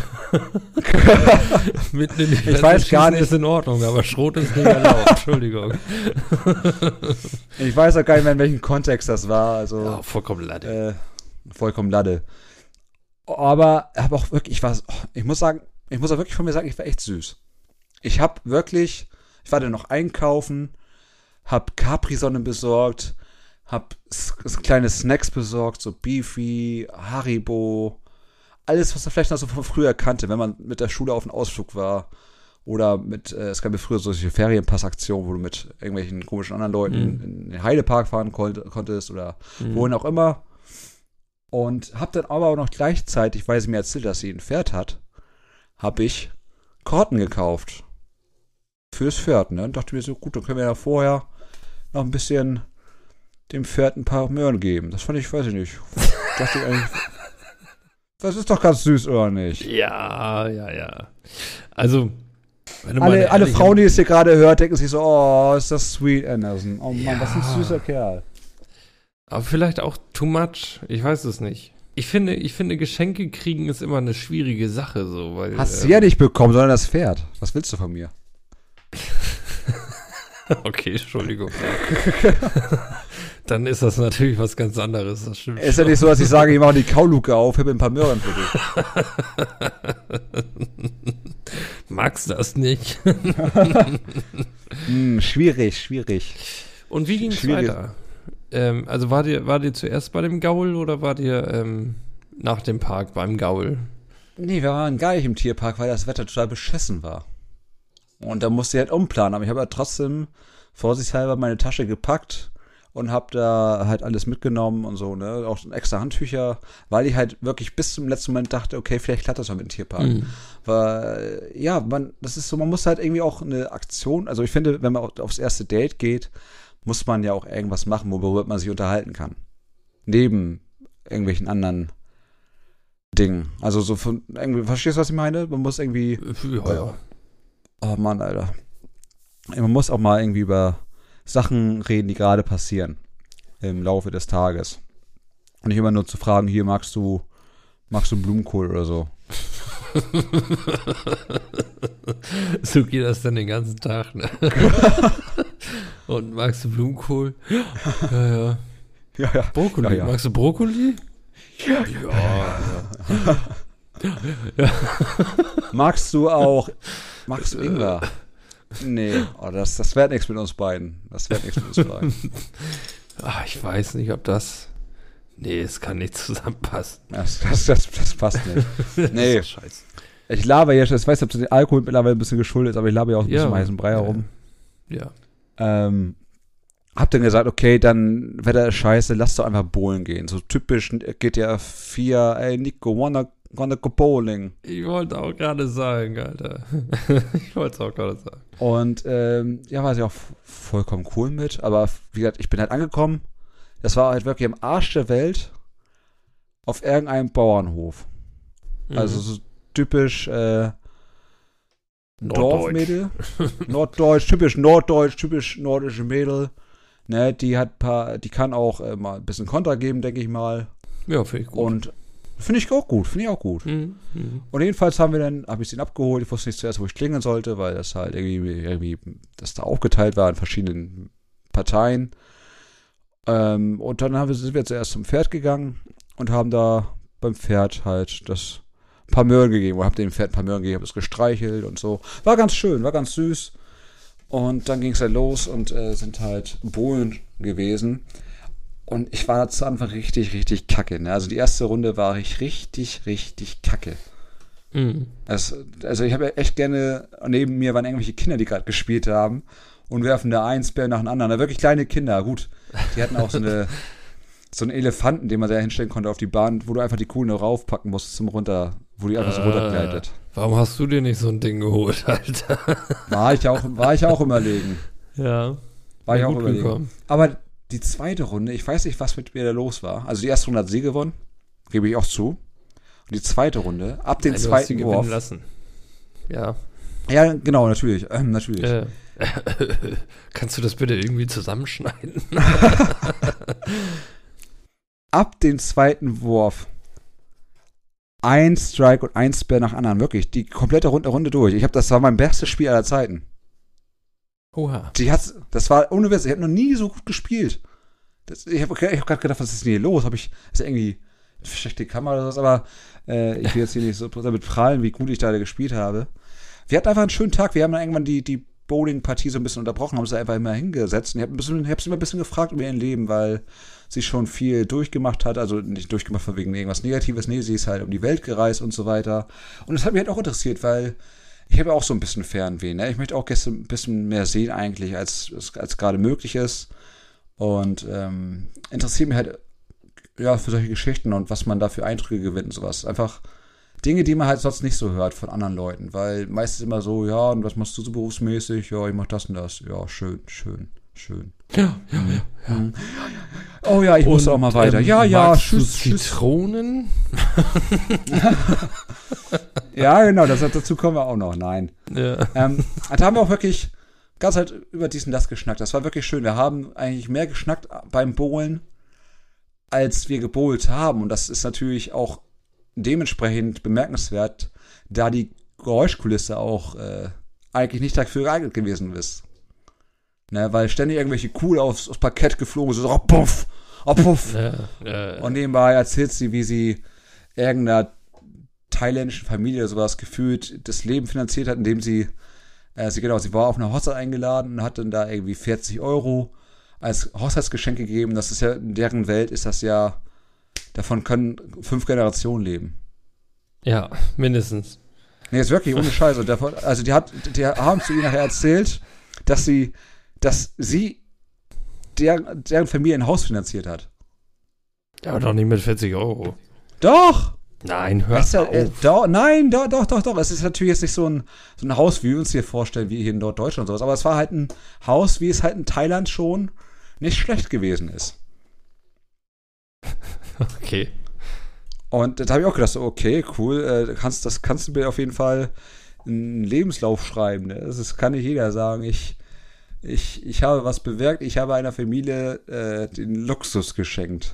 Mitten in die Fresse weiß gar schießen nicht. ist in Ordnung, aber Schrot ist nicht erlaubt, Entschuldigung. Ich weiß auch gar nicht mehr, in welchem Kontext das war. Also Ja, vollkommen latte. äh, vollkommen Lade. Aber habe auch wirklich, ich war, ich muss sagen, ich muss auch wirklich von mir sagen, ich war echt süß. Ich habe wirklich, ich war dann noch einkaufen, habe Capri-Sonne besorgt, habe s- s- kleine Snacks besorgt, so Beefy, Haribo, alles, was man vielleicht noch so von früher kannte, wenn man mit der Schule auf einen Ausflug war. Oder mit, äh, es gab ja früher solche Ferienpassaktionen, wo du mit irgendwelchen komischen anderen Leuten Mhm. in den Heidepark fahren konnt, konntest oder Mhm. wohin auch immer. Und hab dann aber auch noch gleichzeitig, weil sie mir erzählt, dass sie ein Pferd hat, habe ich Korten gekauft. Fürs Pferd, ne? Und dachte mir so, gut, dann können wir ja vorher noch ein bisschen dem Pferd ein paar Möhren geben. Das fand ich, weiß ich nicht. Dachte ich eigentlich, das ist doch ganz süß, oder nicht? Ja, ja, ja. Also, wenn du mal eine Alle, alle ehrliche- Frauen, die es hier gerade hört, denken sich so, oh, ist das sweet, Anderson. Oh Mann, was ein Ja. süßer Kerl. Aber vielleicht auch too much. Ich weiß es nicht. Ich finde, ich finde, Geschenke kriegen ist immer eine schwierige Sache, so, weil. Hast ähm, du ja nicht bekommen, sondern das Pferd. Was willst du von mir? Okay, Entschuldigung. Dann ist das natürlich was ganz anderes. Das stimmt. Ist ja nicht so, dass ich sage, ich mache die Kauluke auf, heb ein paar Möhren für dich. Magst das nicht? Hm, schwierig, schwierig. Und wie ging es Schwierig. weiter? Ähm, also war dir, war dir zuerst bei dem Gaul oder war dir ähm, nach dem Park beim Gaul? Nee, wir waren gar nicht im Tierpark, weil das Wetter total beschissen war. Und da musste ich halt umplanen. Aber ich habe ja trotzdem vorsichtshalber meine Tasche gepackt und habe da halt alles mitgenommen und so, ne? Auch extra Handtücher, weil ich halt wirklich bis zum letzten Moment dachte, okay, vielleicht klappt das mal mit dem Tierpark. Mhm. Weil, ja, man, das ist so, man muss halt irgendwie auch eine Aktion, also ich finde, wenn man auch aufs erste Date geht, muss man ja auch irgendwas machen, worüber man sich unterhalten kann. Neben irgendwelchen anderen Ding. Also so von, irgendwie, verstehst du, was ich meine? Man muss irgendwie, Ja, ja. oh Mann, Alter. Man muss auch mal irgendwie über Sachen reden, die gerade passieren im Laufe des Tages. Und nicht immer nur zu fragen, hier, magst du, magst du Blumenkohl oder so. So geht das dann den ganzen Tag, ne? Und magst du Blumenkohl? Ja, ja. Ja, ja. Brokkoli. Ja, ja. Magst du Brokkoli? Ja, Ja, ja. ja. Magst du auch, magst du Ingwer? Nee, oh, das, das wird nichts mit uns beiden. Das wird nichts mit uns beiden. Ach, ich weiß nicht, ob das... Nee, es kann nicht zusammenpassen. Das, das, das, das passt nicht. Nee. Das ist scheiße. Ich laber jetzt, ich weiß nicht, ob der Alkohol mittlerweile ein bisschen geschuldet ist, aber ich laber ja auch ein bisschen Ja. heißen Brei herum. Ja. Ähm, hab dann gesagt, okay, dann Wetter ist scheiße, lass doch einfach bowlen gehen. So typisch G T A vier, ey Nico, wanna, wanna go bowling. Ich wollte auch gerade sagen, Alter. Ich wollte es auch gerade sagen. Und ähm, ja, war sie auch vollkommen cool mit, aber wie gesagt, ich bin halt angekommen. Das war halt wirklich am Arsch der Welt auf irgendeinem Bauernhof. Mhm. Also so typisch äh, Norddeutsch. Dorfmädel. Norddeutsch, typisch Norddeutsch, typisch nordische Mädel. Ne, die hat paar, die kann auch äh, mal ein bisschen Konter geben, denke ich mal. Ja, finde ich gut. Und finde ich auch gut, finde ich auch gut. Mhm. Mhm. Und jedenfalls haben wir dann, habe ich ihn abgeholt. Ich wusste nicht zuerst, wo ich klingeln sollte, weil das halt irgendwie, irgendwie, das da aufgeteilt war in verschiedenen Parteien. Ähm, und dann haben wir, sind wir zuerst zum Pferd gegangen und haben da beim Pferd halt das ein paar Möhren gegeben. Oder hab dem Pferd ein paar Möhren gegeben, hab es gestreichelt und so. War ganz schön, war ganz süß. Und dann ging es halt los und äh, sind halt Bohlen gewesen. Und ich war zu Anfang richtig, richtig kacke. Ne? Also die erste Runde war ich richtig, richtig kacke. Mhm. Also, also ich habe ja echt gerne, neben mir waren irgendwelche Kinder, die gerade gespielt haben und werfen da einen Speer nach dem anderen. Da wirklich kleine Kinder, gut. Die hatten auch so eine so einen Elefanten, den man da hinstellen konnte auf die Bahn, wo du einfach die Kugeln nur raufpacken musst zum runter, wo die einfach so Äh, runtergleitet. Warum hast du dir nicht so ein Ding geholt, Alter? War ich auch, war ich auch überlegen. Ja. War ich Ja, auch gut überlegen. gekommen. Aber die zweite Runde, ich weiß nicht, was mit mir da los war. Also die erste Runde hat sie gewonnen, gebe ich auch zu. Und die zweite Runde, ab den Nein, du hast sie zweiten gewinnen Wurf. lassen. Ja. Ja, genau, natürlich. Ähm, natürlich. Äh, kannst du das bitte irgendwie zusammenschneiden? Ab dem zweiten Wurf ein Strike und ein Spare nach anderen. Wirklich, die komplette Runde, Runde durch. Ich habe, das war mein bestes Spiel aller Zeiten. Oha. Die hat, das war ohne Witz, ich habe noch nie so gut gespielt. Das, ich habe ich hab gerade gedacht, was ist denn hier los? Habe ich, ist ja irgendwie eine schlechte Kamera oder was, aber äh, ich will jetzt hier nicht so damit prahlen, wie gut ich da gespielt habe. Wir hatten einfach einen schönen Tag. Wir haben dann irgendwann die, die Bowling-Partie so ein bisschen unterbrochen, haben uns da einfach immer hingesetzt. Und ich habe ein bisschen, ich habe sie immer ein bisschen gefragt über ihr Leben, weil sie schon viel durchgemacht hat, also nicht durchgemacht von wegen irgendwas Negatives, nee, sie ist halt um die Welt gereist und so weiter. Und das hat mich halt auch interessiert, weil ich habe ja auch so ein bisschen Fernweh, ne? Ich möchte auch gestern ein bisschen mehr sehen eigentlich, als, als gerade möglich ist. Und ähm, interessiert mich halt ja für solche Geschichten und was man da für Eindrücke gewinnt und sowas. Einfach Dinge, die man halt sonst nicht so hört von anderen Leuten, weil meistens immer so, ja, und was machst du so berufsmäßig? Ja, ich mach das und das. Ja, schön, schön, schön. Ja, ja, ja. ja. Oh ja, ich muss Und, auch mal weiter. ähm, ja, ja, magst tschüss, du tschüss. Zitronen? Ja, genau, das, dazu kommen wir auch noch. Nein. Ja. Ähm, da haben wir auch wirklich ganz halt über dies und das geschnackt. Das war wirklich schön. Wir haben eigentlich mehr geschnackt beim Bowlen, als wir gebowlt haben. Und das ist natürlich auch dementsprechend bemerkenswert, da die Geräuschkulisse auch äh, eigentlich nicht dafür geeignet gewesen ist. Ne, weil ständig irgendwelche Kugeln aufs, aufs Parkett geflogen sind, so, oh, puff, oh, puff. Ja, ja. Und nebenbei erzählt sie, wie sie irgendeiner thailändischen Familie oder sowas gefühlt das Leben finanziert hat, indem sie, äh, sie genau, sie war auf eine Hochzeit eingeladen und hat dann da irgendwie vierzig Euro als Hochzeitsgeschenk gegeben. Das ist ja, in deren Welt ist das ja, davon können fünf Generationen leben. Ja, mindestens. Nee, ist wirklich ohne Scheiße. Davon, also die hat, die haben zu ihr nachher erzählt, dass sie, dass sie der, deren Familie ein Haus finanziert hat. Ja, aber doch nicht mit vierzig Euro. Doch! Nein, hör Das ist ja, auf. äh, doch, nein, doch, doch, doch, doch. Es ist natürlich jetzt nicht so ein, so ein Haus, wie wir uns hier vorstellen, wie hier in Norddeutschland und sowas. Aber es war halt ein Haus, wie es halt in Thailand schon nicht schlecht gewesen ist. Okay. Und da habe ich auch gedacht, so, okay, cool, äh, kannst, das kannst du mir auf jeden Fall einen Lebenslauf schreiben. Ne? Das ist, kann nicht jeder sagen. Ich, ich, ich habe was bewirkt, ich habe einer Familie äh, den Luxus geschenkt.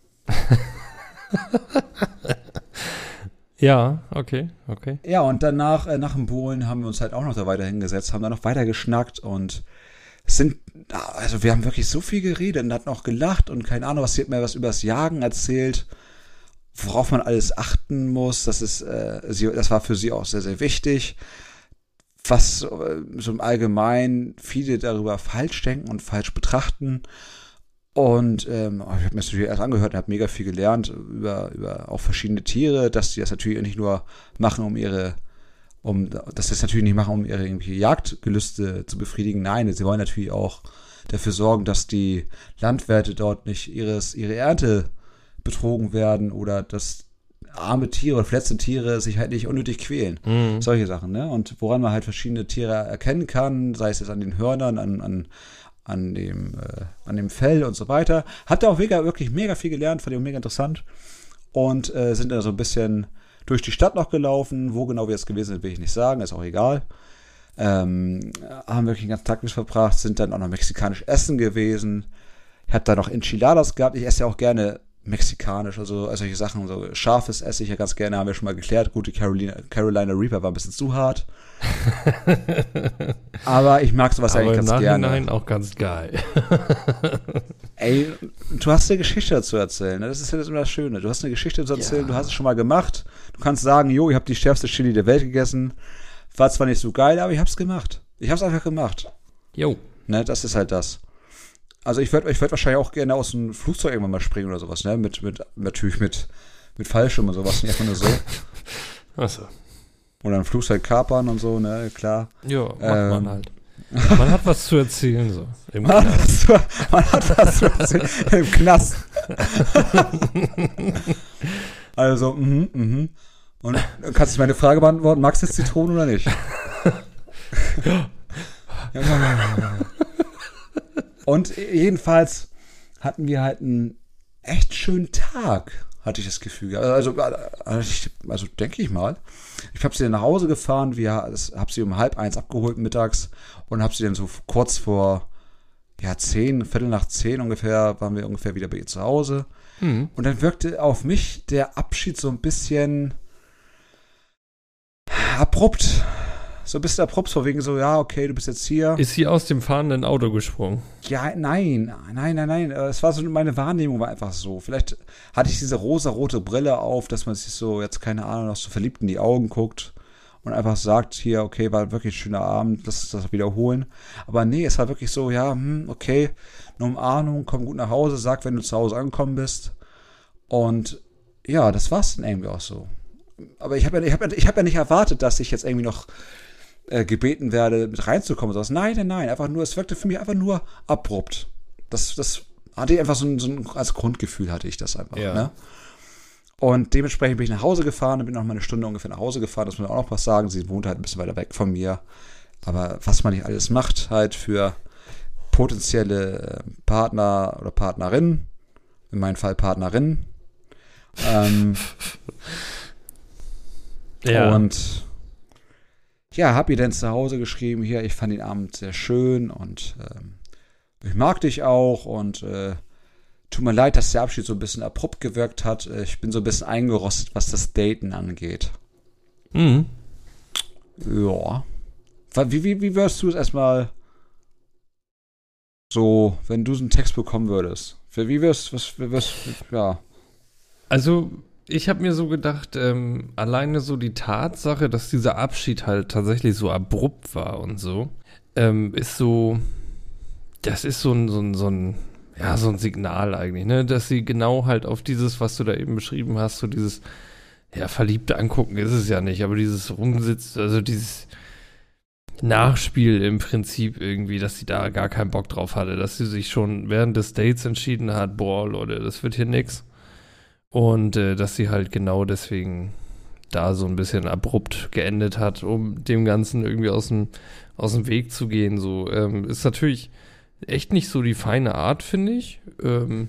Ja, okay, okay. Ja, und danach, äh, nach dem Bohlen, haben wir uns halt auch noch da weiter hingesetzt, haben da noch weiter geschnackt und sind, also wir haben wirklich so viel geredet und hatten auch gelacht und keine Ahnung, was sie hat mir was übers Jagen erzählt, worauf man alles achten muss. Das ist, äh, sie, das war für sie auch sehr, sehr wichtig. Was äh, so im Allgemeinen viele darüber falsch denken und falsch betrachten. Und ähm, ich habe mir das natürlich erst angehört und habe mega viel gelernt über, über auch verschiedene Tiere, dass die das natürlich nicht nur machen, um ihre, um, dass sie das natürlich nicht machen, um ihre irgendwie Jagdgelüste zu befriedigen. Nein, sie wollen natürlich auch dafür sorgen, dass die Landwirte dort nicht ihres, ihre Ernte betrogen werden oder dass arme Tiere oder verletzte Tiere sich halt nicht unnötig quälen. Mhm. Solche Sachen, ne? Und woran man halt verschiedene Tiere erkennen kann, sei es jetzt an den Hörnern, an, an an dem, äh, an dem Fell und so weiter. Habt ihr auch mega, wirklich mega viel gelernt, fand ich auch mega interessant. Und äh, sind dann so ein bisschen durch die Stadt noch gelaufen. Wo genau wir jetzt gewesen sind, will ich nicht sagen, ist auch egal. Ähm, haben wirklich den ganzen Tag mit verbracht, sind dann auch noch mexikanisch essen gewesen. Ich hab da noch Enchiladas gehabt. Ich esse ja auch gerne mexikanisch, also, also solche Sachen, so scharfes esse ich ja ganz gerne, haben wir schon mal geklärt. Gut, die Carolina, Carolina Reaper war ein bisschen zu hart. Aber ich mag sowas Aber eigentlich ganz gerne. Nein, auch ganz geil. Ey, du hast eine Geschichte dazu erzählen, ne? Das ist ja das immer das Schöne. Du hast eine Geschichte zu erzählen, ja. Du hast es schon mal gemacht. Du kannst sagen, jo, ich habe die schärfste Chili der Welt gegessen. War zwar nicht so geil, aber ich hab's gemacht. Ich hab's einfach gemacht. Jo. Ne, das ist halt das. Also ich würde ich würd wahrscheinlich auch gerne aus dem Flugzeug irgendwann mal springen oder sowas, ne? Mit, mit, natürlich mit, mit Fallschirm und sowas, nicht einfach nur so. Achso. Oder ein Flugzeug kapern und so, ne, klar. Ja, macht ähm, man halt. Man hat was zu erzählen, so. Im man, hat was zu, man hat was zu erzählen im Knast. Also, mhm, mhm. Und kannst du meine Frage beantworten, magst du jetzt Zitronen oder nicht? Und jedenfalls hatten wir halt einen echt schönen Tag, hatte ich das Gefühl. Also, also, also denke ich mal. Ich habe sie dann nach Hause gefahren, wir habe sie um halb eins abgeholt mittags und habe sie dann so kurz vor ja zehn, Viertel nach zehn ungefähr, waren wir ungefähr wieder bei ihr zu Hause. Mhm. Und dann wirkte auf mich der Abschied so ein bisschen abrupt. So ein bisschen abrupt, vor wegen so, ja, okay, du bist jetzt hier. Ist sie aus dem fahrenden Auto gesprungen? Ja, nein, nein, nein, nein. Es war so, meine Wahrnehmung war einfach so. Vielleicht hatte ich diese rosa-rote Brille auf, dass man sich so, jetzt keine Ahnung, noch so verliebt in die Augen guckt und einfach sagt, hier, okay, war wirklich ein schöner Abend, lass uns das wiederholen. Aber nee, es war wirklich so, ja, hm, okay, eine Umarmung, komm gut nach Hause, sag, wenn du zu Hause angekommen bist. Und ja, das war's dann irgendwie auch so. Aber ich habe ja, ich hab ja, ich hab ja nicht erwartet, dass ich jetzt irgendwie noch Äh, gebeten werde, mit reinzukommen. So. Nein, nein, nein, einfach nur, es wirkte für mich einfach nur abrupt. Das, das hatte ich einfach so ein, so ein, als Grundgefühl hatte ich das einfach. Ja. Ne? Und dementsprechend bin ich nach Hause gefahren und bin noch mal eine Stunde ungefähr nach Hause gefahren, das muss man auch noch was sagen. Sie wohnt halt ein bisschen weiter weg von mir. Aber was man nicht alles macht, halt für potenzielle Partner oder Partnerinnen, in meinem Fall Partnerinnen. Ähm, ja. Und ja, hab ihr dann zu Hause geschrieben, hier, ich fand den Abend sehr schön und ähm, ich mag dich auch und äh, tut mir leid, dass der Abschied so ein bisschen abrupt gewirkt hat. Ich bin so ein bisschen eingerostet, was das Daten angeht. Mhm. Ja. Wie, wie, wie würdest du es erstmal so, wenn du so einen Text bekommen würdest? Wie wirst was, was, ja. Also, ich habe mir so gedacht, ähm, alleine so die Tatsache, dass dieser Abschied halt tatsächlich so abrupt war und so, ähm, ist so, das ist so ein, so ein, so ein, ja, so ein Signal eigentlich, ne, dass sie genau halt auf dieses, was du da eben beschrieben hast, so dieses, ja, verliebte Angucken ist es ja nicht, aber dieses Rumsitzen, also dieses Nachspiel im Prinzip irgendwie, dass sie da gar keinen Bock drauf hatte, dass sie sich schon während des Dates entschieden hat, boah, Leute, das wird hier nix. Und äh, dass sie halt genau deswegen da so ein bisschen abrupt geendet hat, um dem Ganzen irgendwie aus dem, aus dem Weg zu gehen. So ähm, ist natürlich echt nicht so die feine Art, finde ich. Ähm,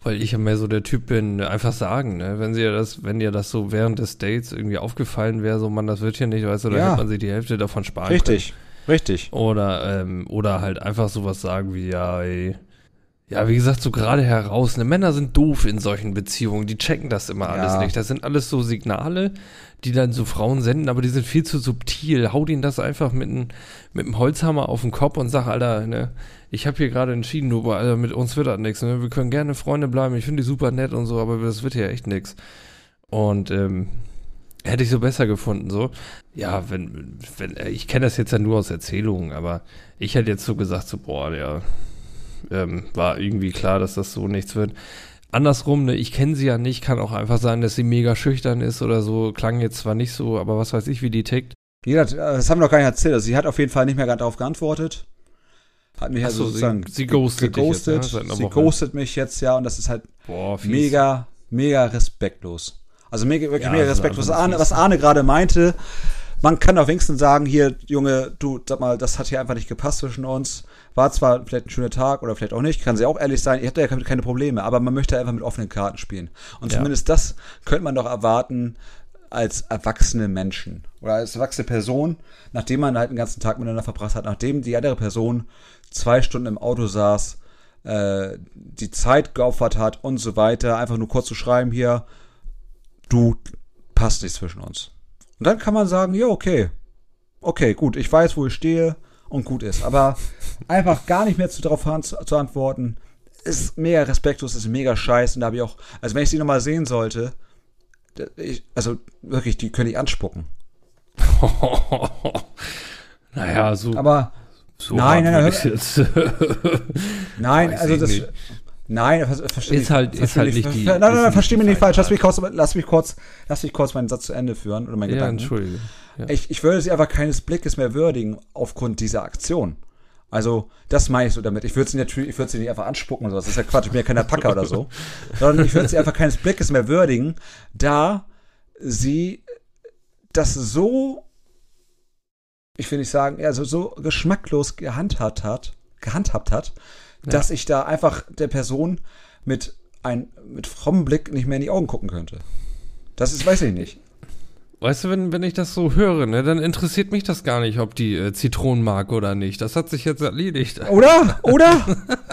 Weil ich ja mehr so der Typ bin, einfach sagen, ne? Wenn sie ja das, wenn dir das so während des Dates irgendwie aufgefallen wäre, so, Mann, das wird hier nicht, weißt du, dann Ja. hätte man sich die Hälfte davon sparen Richtig, richtig. können. Oder, ähm, oder halt einfach sowas sagen wie, ja, ey, ja, wie gesagt, so gerade heraus, ne, Männer sind doof in solchen Beziehungen, die checken das immer alles Ja. nicht. Das sind alles so Signale, die dann so Frauen senden, aber die sind viel zu subtil. Hau denen das einfach mit einem mit einem Holzhammer auf den Kopf und sag, Alter, ne, ich habe hier gerade entschieden, du, Alter, mit uns wird das nichts, ne? Wir können gerne Freunde bleiben, ich finde die super nett und so, aber das wird hier echt nichts. Und ähm, hätte ich so besser gefunden, so. Ja, wenn, wenn, ich kenne das jetzt ja nur aus Erzählungen, aber ich hätte jetzt so gesagt, so, boah, ja, ähm, war irgendwie klar, dass das so nichts wird. Andersrum, ne, ich kenne sie ja nicht, kann auch einfach sein, dass sie mega schüchtern ist oder so, klang jetzt zwar nicht so, aber was weiß ich, wie die tickt. Jeder, das haben wir noch gar nicht erzählt. Also sie hat auf jeden Fall nicht mehr darauf geantwortet. Hat mich Ach also so, sozusagen sie, sie ghostet, geghostet. dich jetzt, ja, seit einer Sie Woche. ghostet mich jetzt, ja, und das ist halt Boah, fies. mega, mega respektlos. Also mega, wirklich Ja, mega das ist respektlos. Was einfach Arne, fies. was Arne gerade meinte, man kann auch wenigstens sagen, hier, Junge, du, sag mal, das hat hier einfach nicht gepasst zwischen uns. War zwar vielleicht ein schöner Tag oder vielleicht auch nicht, kann sie auch ehrlich sein, ich hatte ja keine Probleme, aber man möchte einfach mit offenen Karten spielen. Und Ja. zumindest das könnte man doch erwarten als erwachsene Menschen oder als erwachsene Person, nachdem man halt den ganzen Tag miteinander verbracht hat, nachdem die andere Person zwei Stunden im Auto saß, äh, die Zeit geopfert hat und so weiter, einfach nur kurz zu schreiben hier, du, passt nicht zwischen uns. Und dann kann man sagen, ja, okay, okay, gut, ich weiß, wo ich stehe und gut ist. Aber einfach gar nicht mehr zu, darauf an, zu, zu antworten, ist mega respektlos, ist mega scheiße. Und da habe ich auch, also wenn ich sie nochmal sehen sollte, ich, also wirklich, die könnte ich anspucken. Naja, so, Aber so nein, hart nein, würde ich's jetzt. nein, Weiß also ich das, nicht. nein, ver- versteh Ist mich- halt- ist versteh halt mich- nicht die- Nein, nein, ist nein, nicht versteh die mich nicht falsch. Lass feine mich kurz, lass mich kurz, lass mich kurz meinen Satz zu Ende führen oder meinen Ja, Gedanken. entschuldige. Ja. Ich, ich würde sie einfach keines Blickes mehr würdigen aufgrund dieser Aktion. Also, das meine ich so damit. Ich würde sie natürlich, ich würde sie nicht einfach anspucken oder sowas. Das ist ja Quatsch, ich bin ja keiner Packer oder so. Sondern ich würde sie einfach keines Blickes mehr würdigen, da sie das so, ich will nicht sagen, ja, so, so geschmacklos gehandhabt hat, gehandhabt hat, Ja. dass ich da einfach der Person mit ein, mit frommem Blick nicht mehr in die Augen gucken könnte. Das ist, weiß ich nicht. Weißt du, wenn, wenn ich das so höre, ne, dann interessiert mich das gar nicht, ob die äh, Zitronen mag oder nicht. Das hat sich jetzt erledigt. Oder? Oder?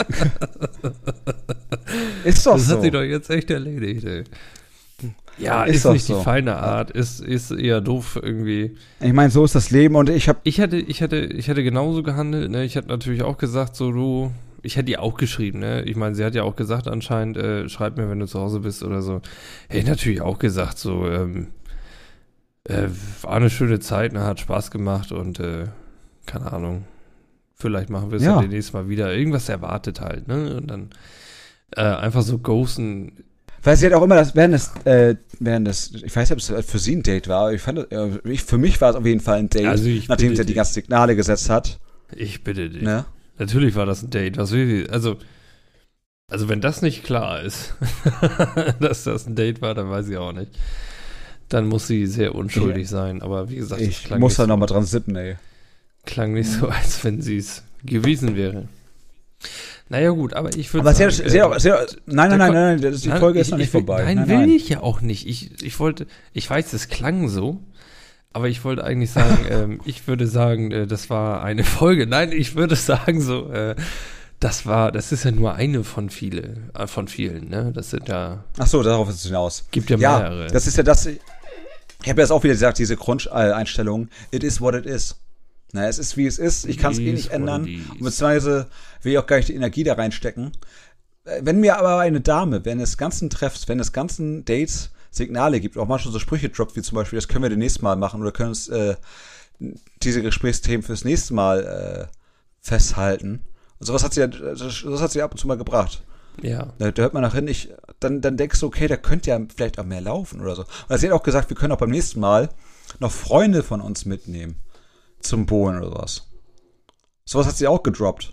Ist doch Das so. hat sich doch jetzt echt erledigt, ey. Ja, Ist ist, doch nicht so. die feine Art, ist, ist eher doof irgendwie. Ich meine, so ist das Leben und ich habe Ich hätte, ich hätte, ich hätte genauso gehandelt, ne? Ich hätte natürlich auch gesagt, so du, ich hätte ihr auch geschrieben, ne? Ich meine, sie hat ja auch gesagt anscheinend, äh, schreib mir, wenn du zu Hause bist oder so. Hätte ich natürlich auch gesagt, so, ähm, äh, war eine schöne Zeit, ne? Hat Spaß gemacht und, äh, keine Ahnung, vielleicht machen wir es Ja. ja demnächst mal wieder. Irgendwas erwartet halt, ne? Und dann äh, einfach so ghosten. weil sie hat auch immer das während des äh, während des ich weiß nicht, ob es für sie ein Date war, aber ich fand äh, ich, für mich war es auf jeden Fall ein Date, Also ich nachdem bitte sie die dich. ganzen Signale gesetzt hat, Ich bitte dich. ne? Natürlich war das ein Date. Was will sie? Also, also wenn das nicht klar ist, dass das ein Date war, dann weiß ich auch nicht. Dann muss sie sehr unschuldig Ich- sein. Aber wie gesagt, es Ich klang, muss nicht da so, noch mal dran sitzen, ey. klang nicht so, als wenn sie es gewesen wäre. Naja gut, aber ich würde Aber sie sagen... hat, sie äh, hat, sie hat, nein, nein, da nein, kon- nein, nein, das, die nein, Folge ich, ist noch nicht ich will, vorbei. Nein, Nein, will nein. ich ja auch nicht. Ich, ich wollte, ich weiß, es klang so, aber ich wollte eigentlich sagen, ähm, ich würde sagen, äh, das war eine Folge. Nein, ich würde sagen so, äh, das war, das ist ja nur eine von viele, äh, von vielen, ne? Das sind ja, Ach so, darauf ist es hinaus. gibt ja Ja, mehrere. das ist ja das, ich habe ja das auch wieder gesagt, diese Grundeinstellung, it is what it is. Na, es ist, wie es ist, ich kann es eh It nicht is ändern, what it is. beziehungsweise will ich auch gar nicht die Energie da reinstecken. Äh, Wenn mir aber eine Dame, wenn es ganzen Treffs, wenn es ganzen Dates Signale gibt, auch mal schon so Sprüche droppt, wie zum Beispiel, das können wir demnächst mal machen oder können uns äh, diese Gesprächsthemen fürs nächste Mal äh, festhalten. Und sowas hat sie ja, das hat sie ab und zu mal gebracht. Ja. Da, da hört man nach hin, ich, dann, dann denkst du, okay, da könnte ja vielleicht auch mehr laufen oder so. Und sie hat auch gesagt, wir können auch beim nächsten Mal noch Freunde von uns mitnehmen zum Bohlen oder sowas. Sowas hat sie auch gedroppt.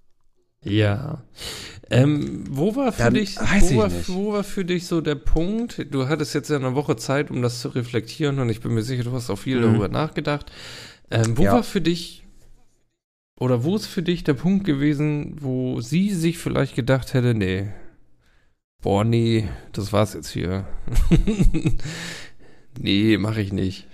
Ja. Ähm, wo war für Ja, dich, weiß wo ich war, nicht. wo war für dich so der Punkt? Du hattest jetzt ja eine Woche Zeit, um das zu reflektieren und ich bin mir sicher, du hast auch viel Mhm. darüber nachgedacht. Ähm, wo Ja. war für dich oder wo ist für dich der Punkt gewesen, wo sie sich vielleicht gedacht hätte, nee, boah, nee, das war's jetzt hier. Nee, mache ich nicht.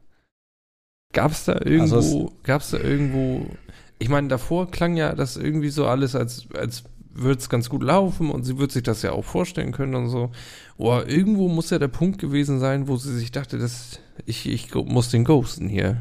Gab's da irgendwo, also gab's da irgendwo, ich meine, davor klang ja das irgendwie so alles, als, als würde es ganz gut laufen und sie wird sich das ja auch vorstellen können und so. Boah, irgendwo muss ja der Punkt gewesen sein, wo sie sich dachte, dass ich, ich muss den ghosten hier.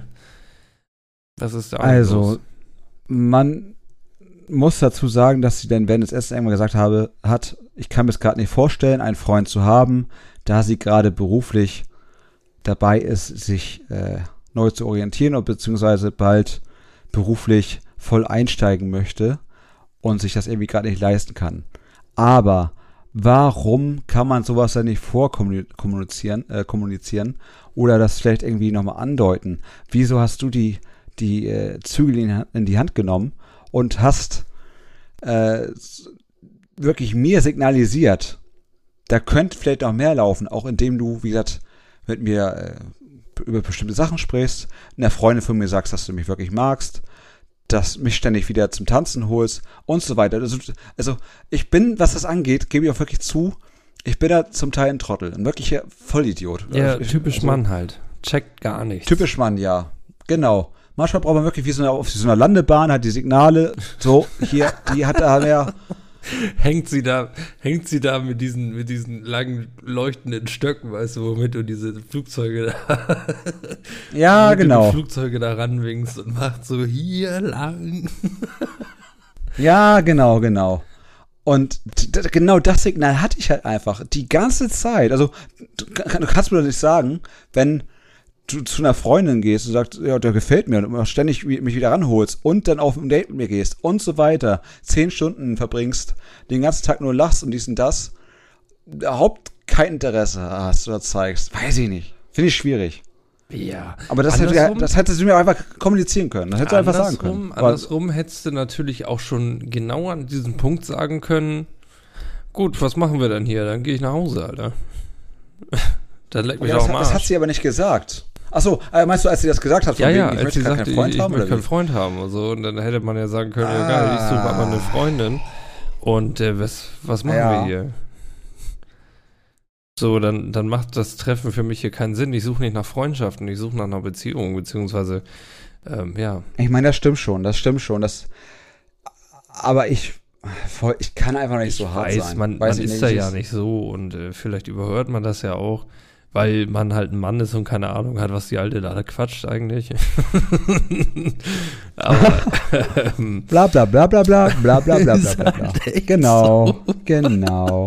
Was ist da Also, los? Man muss dazu sagen, dass sie dann während des Essens irgendwann gesagt habe, hat, ich kann mir es gerade nicht vorstellen, einen Freund zu haben, da sie gerade beruflich dabei ist, sich äh, neu zu orientieren oder beziehungsweise bald beruflich voll einsteigen möchte und sich das irgendwie gerade nicht leisten kann. Aber warum kann man sowas dann nicht vorkommunizieren äh, kommunizieren oder das vielleicht irgendwie nochmal andeuten? Wieso hast du die, die äh, Zügel in, in die Hand genommen und hast äh, wirklich mir signalisiert, da könnte vielleicht noch mehr laufen, auch indem du, wie gesagt, mit mir äh, über bestimmte Sachen sprichst, einer Freundin von mir sagst, dass du mich wirklich magst, dass mich ständig wieder zum Tanzen holst und so weiter. Also, also ich bin, was das angeht, gebe ich auch wirklich zu, ich bin da zum Teil ein Trottel, ein wirklicher Vollidiot. Ja, ich, typisch also, Mann halt. Checkt gar nichts. Typisch Mann, ja. Genau. Manchmal braucht man wirklich wie so eine, auf so einer Landebahn, hat die Signale, so, hier, die hat da mehr. Hängt sie da, hängt sie da mit diesen, mit diesen langen leuchtenden Stöcken, weißt du, womit du diese Flugzeuge da, ja, womit genau. du die Flugzeuge da ranwinkst und macht so hier lang. Ja, genau, genau. Und d- genau das Signal hatte ich halt einfach die ganze Zeit. Also du, du kannst mir doch nicht sagen, wenn du zu einer Freundin gehst und sagst, ja, der gefällt mir und ständig mich wieder ranholst und dann auf ein Date mit mir gehst und so weiter, zehn Stunden verbringst, den ganzen Tag nur lachst und dies und das, überhaupt kein Interesse hast oder zeigst, weiß ich nicht. Finde ich schwierig. Ja. Aber das hätte, das hättest du mir einfach kommunizieren können. Das hättest du einfach sagen können. Andersrum hättest du natürlich auch schon genau an diesem Punkt sagen können, gut, was machen wir denn hier? Dann gehe ich nach Hause, Alter. Dann leck mich ja, auch das, am Arsch. Das hat sie aber nicht gesagt. Achso, meinst du, als sie das gesagt hat, von ja, wegen, ja, ich als möchte sie keinen sagte, Freund ich, haben? ich möchte Oder keinen Freund haben und so. Und dann hätte man ja sagen können, ah. egal, ich suche aber eine Freundin. Und äh, was, was machen ja. wir hier? So, dann, dann macht das Treffen für mich hier keinen Sinn. Ich suche nicht nach Freundschaften, ich suche nach einer Beziehung, beziehungsweise, ähm, ja. Ich meine, das stimmt schon, das stimmt schon. Das, aber ich, voll, ich kann einfach nicht ich so hart weiß, sein. Man, weiß man ist nicht, da ist ja nicht so und äh, vielleicht überhört man das ja auch, weil man halt ein Mann ist und keine Ahnung hat, was die Alte da quatscht eigentlich. Aber, ähm, bla bla bla bla bla bla bla bla bla bla. Halt Genau, so. genau.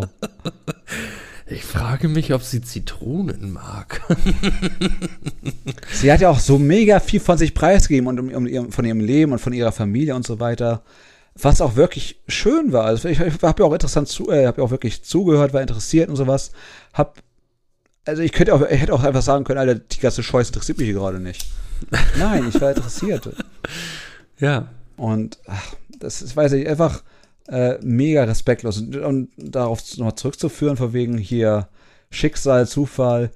Ich frage mich, ob sie Zitronen mag. Sie hat ja auch so mega viel von sich preisgegeben und um, um ihrem, von ihrem Leben und von ihrer Familie und so weiter, was auch wirklich schön war. Also ich, ich habe ja auch interessant zu, äh, habe ja auch wirklich zugehört, war interessiert und sowas. Hab, also ich könnte auch, ich hätte auch einfach sagen können, Alter, die ganze Scheiße interessiert mich hier gerade nicht. Nein, ich war interessiert. Ja. Und ach, das ist, weiß ich, einfach Äh, mega respektlos. Und, und darauf nochmal zurückzuführen, von wegen hier Schicksal, Zufall.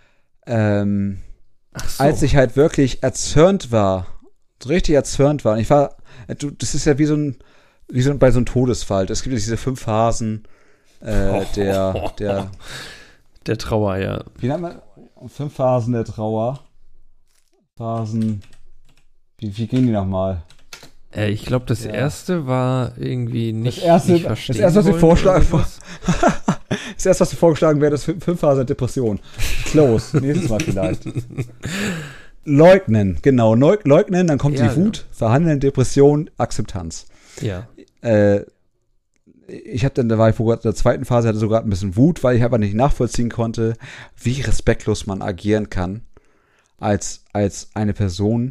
Ähm, Ach so. Als ich halt wirklich erzürnt war, so richtig erzürnt war, und ich war, du, das ist ja wie so ein, wie so ein, bei so einem Todesfall. Es gibt ja diese fünf Phasen äh, der, der, der Trauer, ja. Wie nennt man? Fünf Phasen der Trauer. Phasen, wie, wie gehen die nochmal? Äh, ich glaube, das ja. erste war irgendwie nicht, das erste, nicht verstehen das erste, was wir vorschlagen, was? das erste, was wir vorgeschlagen wäre, das fünf Phasen Depression. Close. Nächstes Mal vielleicht. Leugnen, genau. Leugnen, dann kommt ja, die Wut, ja. Verhandeln, Depression, Akzeptanz. Ja. Äh, ich habe dann, da war ich vor der zweiten Phase, hatte sogar ein bisschen Wut, weil ich aber nicht nachvollziehen konnte, wie respektlos man agieren kann als, als eine Person,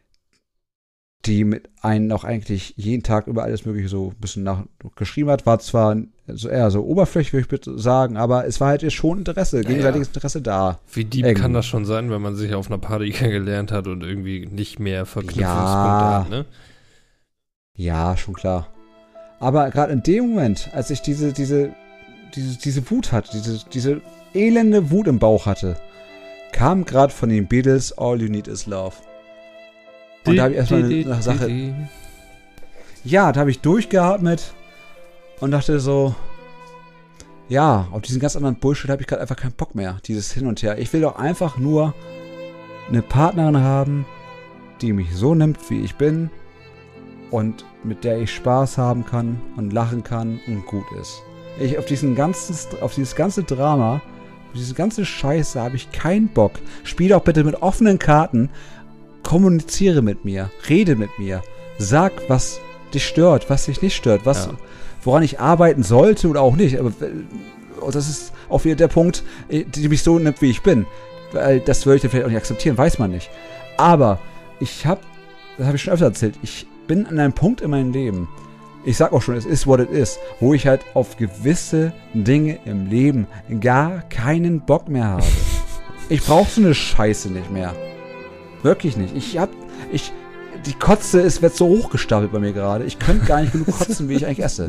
die mit einem auch eigentlich jeden Tag über alles Mögliche so ein bisschen nachgeschrieben hat. War zwar so eher so oberflächlich, würde ich bitte sagen, aber es war halt schon Interesse, gegenseitiges ja, ja. Interesse da. Wie deep irgendwie. Kann das schon sein, wenn man sich auf einer Party kennengelernt hat und irgendwie nicht mehr Verknüpfungspunkte ja. hat, ne? Ja, schon klar. Aber gerade in dem Moment, als ich diese, diese, diese, diese Wut hatte, diese, diese elende Wut im Bauch hatte, kam gerade von den Beatles All You Need Is Love. Und da habe ich erstmal eine, eine Sache. Ja, da habe ich durchgeatmet und dachte so, ja, auf diesen ganz anderen Bullshit habe ich gerade einfach keinen Bock mehr. Dieses Hin und Her. Ich will doch einfach nur eine Partnerin haben, die mich so nimmt, wie ich bin und mit der ich Spaß haben kann und lachen kann und gut ist. Ich auf diesen ganzen, auf dieses ganze Drama, auf diese ganze Scheiße habe ich keinen Bock. Spiel doch bitte mit offenen Karten. Kommuniziere mit mir. Rede mit mir. Sag, was dich stört, was dich nicht stört, was, ja. woran ich arbeiten sollte oder auch nicht. Aber das ist auch wieder der Punkt, die mich so nimmt, wie ich bin. Weil das würde ich dann vielleicht auch nicht akzeptieren, weiß man nicht. Aber ich habe, das habe ich schon öfter erzählt, ich bin an einem Punkt in meinem Leben, ich sag auch schon, es ist what it is, wo ich halt auf gewisse Dinge im Leben gar keinen Bock mehr habe. Ich brauche so eine Scheiße nicht mehr. Wirklich nicht. Ich hab, ich, die Kotze ist, wird so hochgestapelt bei mir gerade. Ich könnte gar nicht genug kotzen, wie ich eigentlich esse.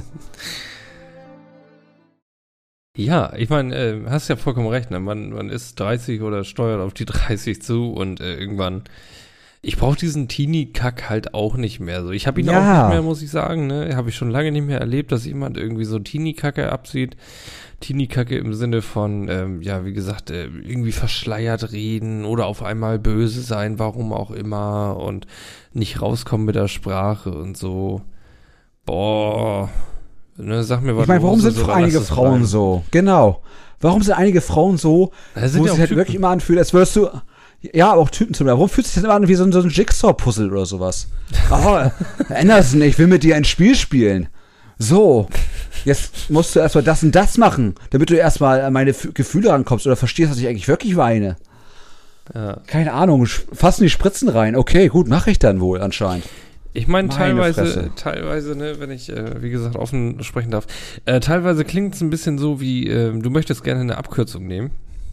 Ja, ich meine, äh, hast ja vollkommen recht, ne? Man, man ist dreißig oder steuert auf die dreißig zu und äh, irgendwann, ich brauche diesen Teenie-Kack halt auch nicht mehr. So, ich habe ihn ja. auch nicht mehr, muss ich sagen, ne? Habe ich schon lange nicht mehr erlebt, dass jemand irgendwie so Teenie-Kacke absieht. Teenie-Kacke im Sinne von, ähm, ja, wie gesagt, äh, irgendwie verschleiert reden oder auf einmal böse sein, warum auch immer und nicht rauskommen mit der Sprache und so. Boah. Ne, sag mir, was ich meine, warum sind so, einige Frauen rein. so? Genau. Warum sind einige Frauen so, wo sich halt Typen. wirklich immer anfühlt, als würdest du, ja, auch Typen zum Beispiel. Warum fühlt sich das immer an wie so ein, so ein Jigsaw-Puzzle oder sowas? Oh, Anderson, ich will mit dir ein Spiel spielen. So, jetzt musst du erstmal das und das machen, damit du erstmal an meine F- Gefühle rankommst oder verstehst, dass ich eigentlich wirklich weine. Ja. Keine Ahnung, fassen die Spritzen rein. Okay, gut, mache ich dann wohl anscheinend. Ich meine, Meine teilweise, Fresse. teilweise, ne, wenn ich, äh, wie gesagt, offen sprechen darf, äh, teilweise klingt es ein bisschen so wie, äh, du möchtest gerne eine Abkürzung nehmen.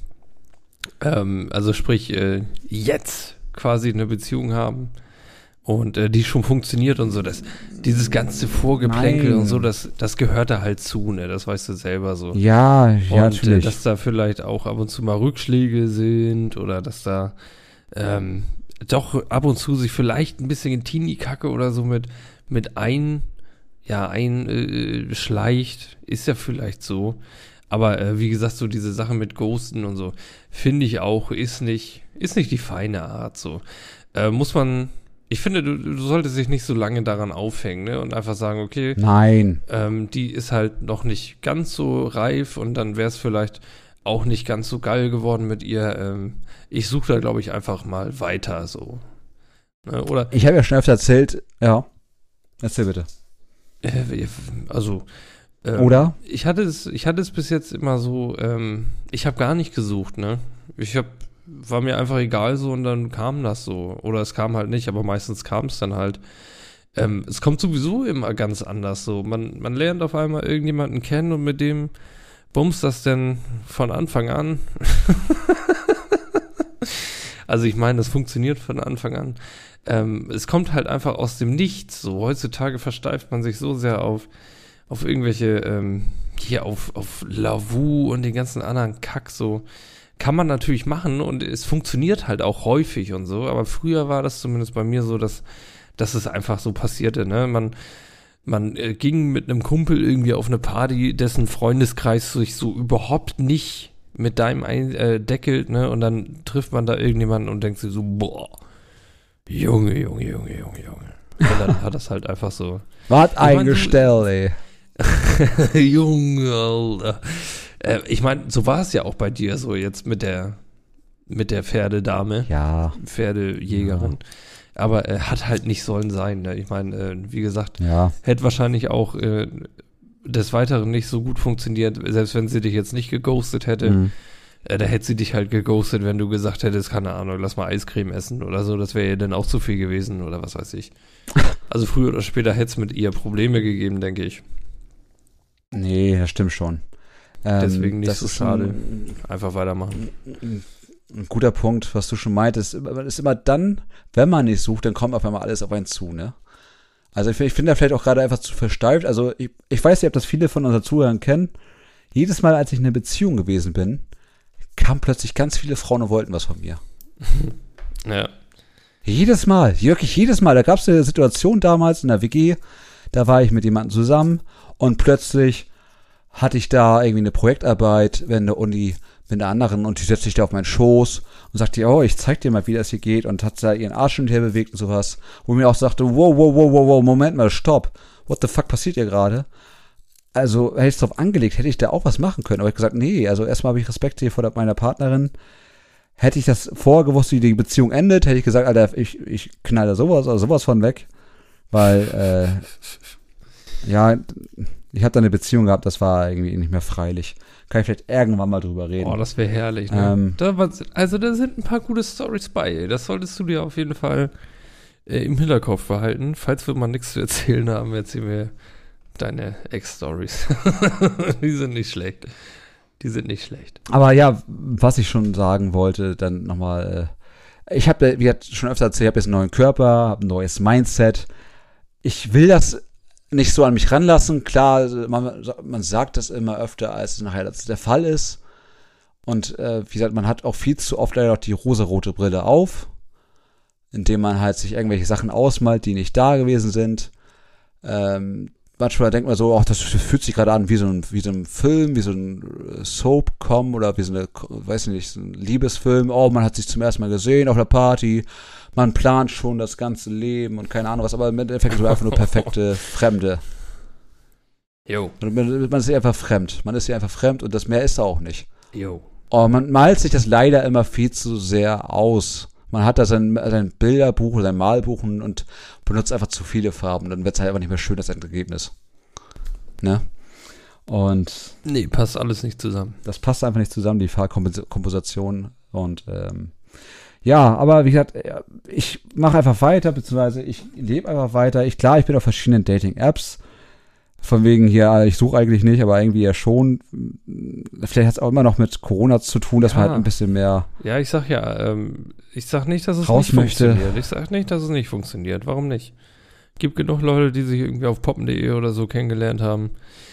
Ähm, also sprich, äh, jetzt quasi eine Beziehung haben und äh, die schon funktioniert und so. Das, dieses ganze Vorgeplänkel Nein. und so, das, das gehört da halt zu, ne, das weißt du selber so. Ja, ja, und, äh, natürlich. dass da vielleicht auch ab und zu mal Rückschläge sind oder dass da, ähm, doch ab und zu sich vielleicht ein bisschen in Teenie-Kacke oder so mit, mit ein, ja, einschleicht, äh, ist ja vielleicht so. Aber äh, wie gesagt, so diese Sache mit Ghosten und so, finde ich auch, ist nicht, ist nicht die feine Art so. Äh, muss man, ich finde, du, du solltest dich nicht so lange daran aufhängen, ne? Und einfach sagen, okay, Nein. ähm, die ist halt noch nicht ganz so reif und dann wäre es vielleicht auch nicht ganz so geil geworden mit ihr. Ähm, ich suche da, glaube ich, einfach mal weiter so. Ne? Oder Ich habe ja schon öfter erzählt, ja. Erzähl bitte. äh, also ähm, Oder? Ich hatte es, ich hatte es bis jetzt immer so, ähm, ich habe gar nicht gesucht, ne? Ich habe, war mir einfach egal so und dann kam das so. Oder es kam halt nicht, aber meistens kam es dann halt. Ähm, es kommt sowieso immer ganz anders so. Man, man lernt auf einmal irgendjemanden kennen und mit dem bumst das denn von Anfang an. Also ich meine, das funktioniert von Anfang an. Ähm, es kommt halt einfach aus dem Nichts. So heutzutage versteift man sich so sehr auf, auf irgendwelche, ähm, hier auf, auf Lavu und den ganzen anderen Kack so. Kann man natürlich machen und es funktioniert halt auch häufig und so. Aber früher war das zumindest bei mir so, dass, dass es einfach so passierte, ne? Man Man äh, ging mit einem Kumpel irgendwie auf eine Party, dessen Freundeskreis sich so überhaupt nicht mit deinem ein, äh, deckelt, ne? Und dann trifft man da irgendjemanden und denkt sich so, boah, Junge, Junge, Junge, Junge, Junge. Und dann hat das halt einfach so. Was eingestellt, ey. Junge, Alter. Äh, ich meine, so war es ja auch bei dir so jetzt mit der, mit der Pferdedame. Ja. Pferdejägerin. Ja. Aber äh, hat halt nicht sollen sein. Ne? Ich meine, äh, wie gesagt, ja. hätte wahrscheinlich auch äh, des Weiteren nicht so gut funktioniert, selbst wenn sie dich jetzt nicht geghostet hätte. Mhm. Äh, da hätte sie dich halt geghostet, wenn du gesagt hättest, keine Ahnung, lass mal Eiscreme essen oder so. Das wäre ja dann auch zu viel gewesen oder was weiß ich. Also früher oder später hätte es mit ihr Probleme gegeben, denke ich. Nee, das stimmt schon. Ähm, Deswegen nicht das so ist schade. Ein, Einfach weitermachen. Ein, ein guter Punkt, was du schon meintest. Man ist immer dann, wenn man nicht sucht, dann kommt auf einmal alles auf einen zu, ne? Also ich, ich finde da vielleicht auch gerade einfach zu versteift. Also ich, ich weiß nicht, ob das viele von unseren Zuhörern kennen. Jedes Mal, als ich in einer Beziehung gewesen bin, kamen plötzlich ganz viele Frauen und wollten was von mir. Ja. Jedes Mal, wirklich jedes Mal. Da gab es eine Situation damals in der W G, da war ich mit jemandem zusammen und plötzlich hatte ich da irgendwie eine Projektarbeit, wenn der Uni mit einer anderen und die setzt sich da auf meinen Schoß und sagt dir, oh, ich zeig dir mal, wie das hier geht und hat da ihren Arsch hin und her bewegt und sowas. Wo ich mir auch sagte, wow, wow, wow, wow, wow, Moment mal, stopp. What the fuck passiert hier gerade? Also, hätte ich es drauf angelegt, hätte ich da auch was machen können. Aber ich habe gesagt, nee, also erstmal habe ich Respekt hier vor meiner Partnerin. Hätte ich das vorher gewusst, wie die Beziehung endet, hätte ich gesagt, Alter, ich, ich knalle sowas oder sowas von weg. Weil, äh, ja, ich habe da eine Beziehung gehabt, das war irgendwie nicht mehr freilich. Kann ich vielleicht irgendwann mal drüber reden. Oh, das wäre herrlich, ne? Ähm, da war, also da sind ein paar gute Storys bei. Das solltest du dir auf jeden Fall äh, im Hinterkopf behalten. Falls wir mal nichts zu erzählen haben, erzählen wir deine Ex-Stories. Die sind nicht schlecht. Die sind nicht schlecht. Aber ja, was ich schon sagen wollte, dann nochmal, äh, ich habe, wie hat schon öfter erzählt, ich habe jetzt einen neuen Körper, habe ein neues Mindset. Ich will das nicht so an mich ranlassen. Klar, man, man sagt das immer öfter, als es nachher das der Fall ist. Und äh, wie gesagt, man hat auch viel zu oft leider auch die rosarote Brille auf, indem man halt sich irgendwelche Sachen ausmalt, die nicht da gewesen sind. Ähm, manchmal denkt man so, ach, das fühlt sich gerade an wie so ein, wie so ein Film, wie so ein Soap-Com oder wie so eine, weiß nicht, so ein Liebesfilm. Oh, man hat sich zum ersten Mal gesehen auf der Party. Man plant schon das ganze Leben und keine Ahnung was, aber im Endeffekt so einfach nur perfekte Fremde. Jo. Man, man ist ja einfach fremd. Man ist ja einfach fremd und das mehr ist da auch nicht. Jo. Oh, man malt sich das leider immer viel zu sehr aus. Man hat da sein, sein Bilderbuch, sein Malbuch und, und benutzt einfach zu viele Farben. Dann wird es halt einfach nicht mehr schön, das Endergebnis. Ne? Und nee, passt alles nicht zusammen. Das passt einfach nicht zusammen, die Farbkomposition. Und ähm, ja, aber wie gesagt, ich mache einfach weiter, beziehungsweise ich lebe einfach weiter. Ich, klar, ich bin auf verschiedenen Dating-Apps. Von wegen hier, ich suche eigentlich nicht, aber irgendwie ja schon. Vielleicht hat es auch immer noch mit Corona zu tun, dass ja. man halt ein bisschen mehr Ja, ich sag ja, ähm, ich sag nicht, dass es raus nicht möchte. funktioniert. Ich sag nicht, dass es nicht funktioniert. Warum nicht? Gibt genug Leute, die sich irgendwie auf poppen punkt de oder so kennengelernt haben.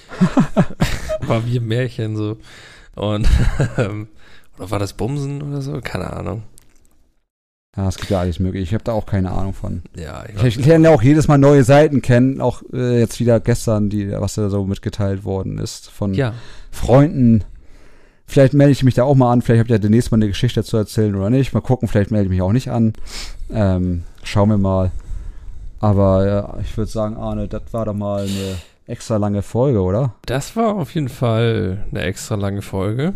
War wie ein Märchen so. Und ähm, oder war das Bumsen oder so? Keine Ahnung. Ja, es gibt ja alles mögliche. Ich habe da auch keine Ahnung von. Ja, ich, ich lerne ja auch jedes Mal neue Seiten kennen. Auch äh, jetzt wieder gestern, die, was da so mitgeteilt worden ist von ja. Freunden. Vielleicht melde ich mich da auch mal an. Vielleicht habe ich ja demnächst mal eine Geschichte zu erzählen oder nicht. Mal gucken, vielleicht melde ich mich auch nicht an. Ähm, schauen wir mal. Aber ja, ich würde sagen, Arne, das war doch mal eine extra lange Folge, oder? Das war auf jeden Fall eine extra lange Folge.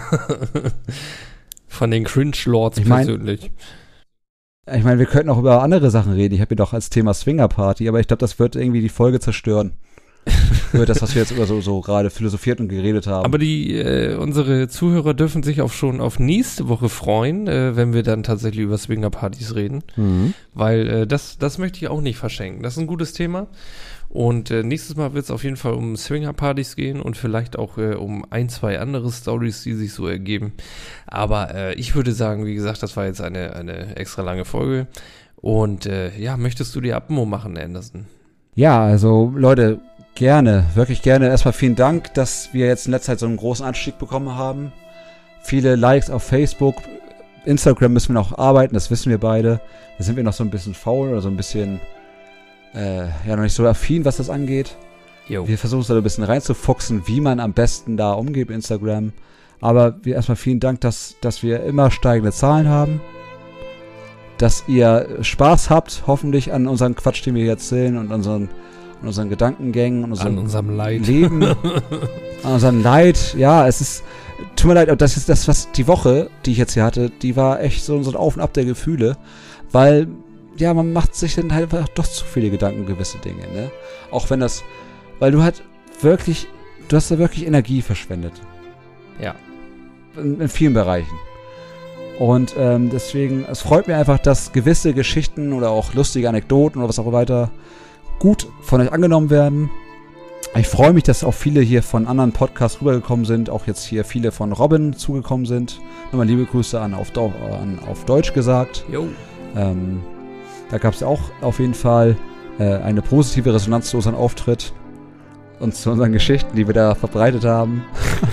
Von den Cringe-Lords ich mein, persönlich. Ich meine, wir könnten auch über andere Sachen reden. Ich habe ja doch als Thema Swingerparty, aber ich glaube, das wird irgendwie die Folge zerstören. Über das, was wir jetzt über so, so gerade philosophiert und geredet haben. Aber die äh, unsere Zuhörer dürfen sich auch schon auf nächste Woche freuen, äh, wenn wir dann tatsächlich über Swingerpartys reden. Mhm. Weil äh, das, das möchte ich auch nicht verschenken. Das ist ein gutes Thema. Und äh, nächstes Mal wird es auf jeden Fall um Swingerpartys gehen und vielleicht auch äh, um ein, zwei andere Storys, die sich so ergeben. Aber äh, ich würde sagen, wie gesagt, das war jetzt eine, eine extra lange Folge. Und äh, ja, möchtest du die Abmo machen, Anderson? Ja, also Leute, gerne, wirklich gerne. Erstmal vielen Dank, dass wir jetzt in letzter Zeit so einen großen Anstieg bekommen haben. Viele Likes auf Facebook. Instagram müssen wir noch arbeiten, das wissen wir beide. Da sind wir noch so ein bisschen faul oder so ein bisschen Äh, ja, noch nicht so affin, was das angeht. Jo. Wir versuchen es da ein bisschen reinzufuchsen, wie man am besten da umgeht mit Instagram. Aber wir erstmal vielen Dank, dass, dass wir immer steigende Zahlen haben. Dass ihr Spaß habt, hoffentlich an unseren Quatsch, den wir hier erzählen und unseren, an unseren Gedankengängen und unserem an unserem Leid. Leben. An unserem Leid. Ja, es ist, tut mir leid, aber das ist das, was die Woche, die ich jetzt hier hatte, die war echt so, so ein Auf und Ab der Gefühle. Weil ja, man macht sich dann halt einfach doch zu viele Gedanken um gewisse Dinge, ne? Auch wenn das, weil du halt wirklich, du hast da wirklich Energie verschwendet. Ja. In, in vielen Bereichen. Und ähm, deswegen, es freut mich einfach, dass gewisse Geschichten oder auch lustige Anekdoten oder was auch weiter gut von euch angenommen werden. Ich freue mich, dass auch viele hier von anderen Podcasts rübergekommen sind, auch jetzt hier viele von Robin zugekommen sind. Nochmal liebe Grüße an auf, an, auf Deutsch gesagt. Jo. Ähm, Da gab es auch auf jeden Fall äh, eine positive Resonanz zu unserem Auftritt und zu unseren Geschichten, die wir da verbreitet haben.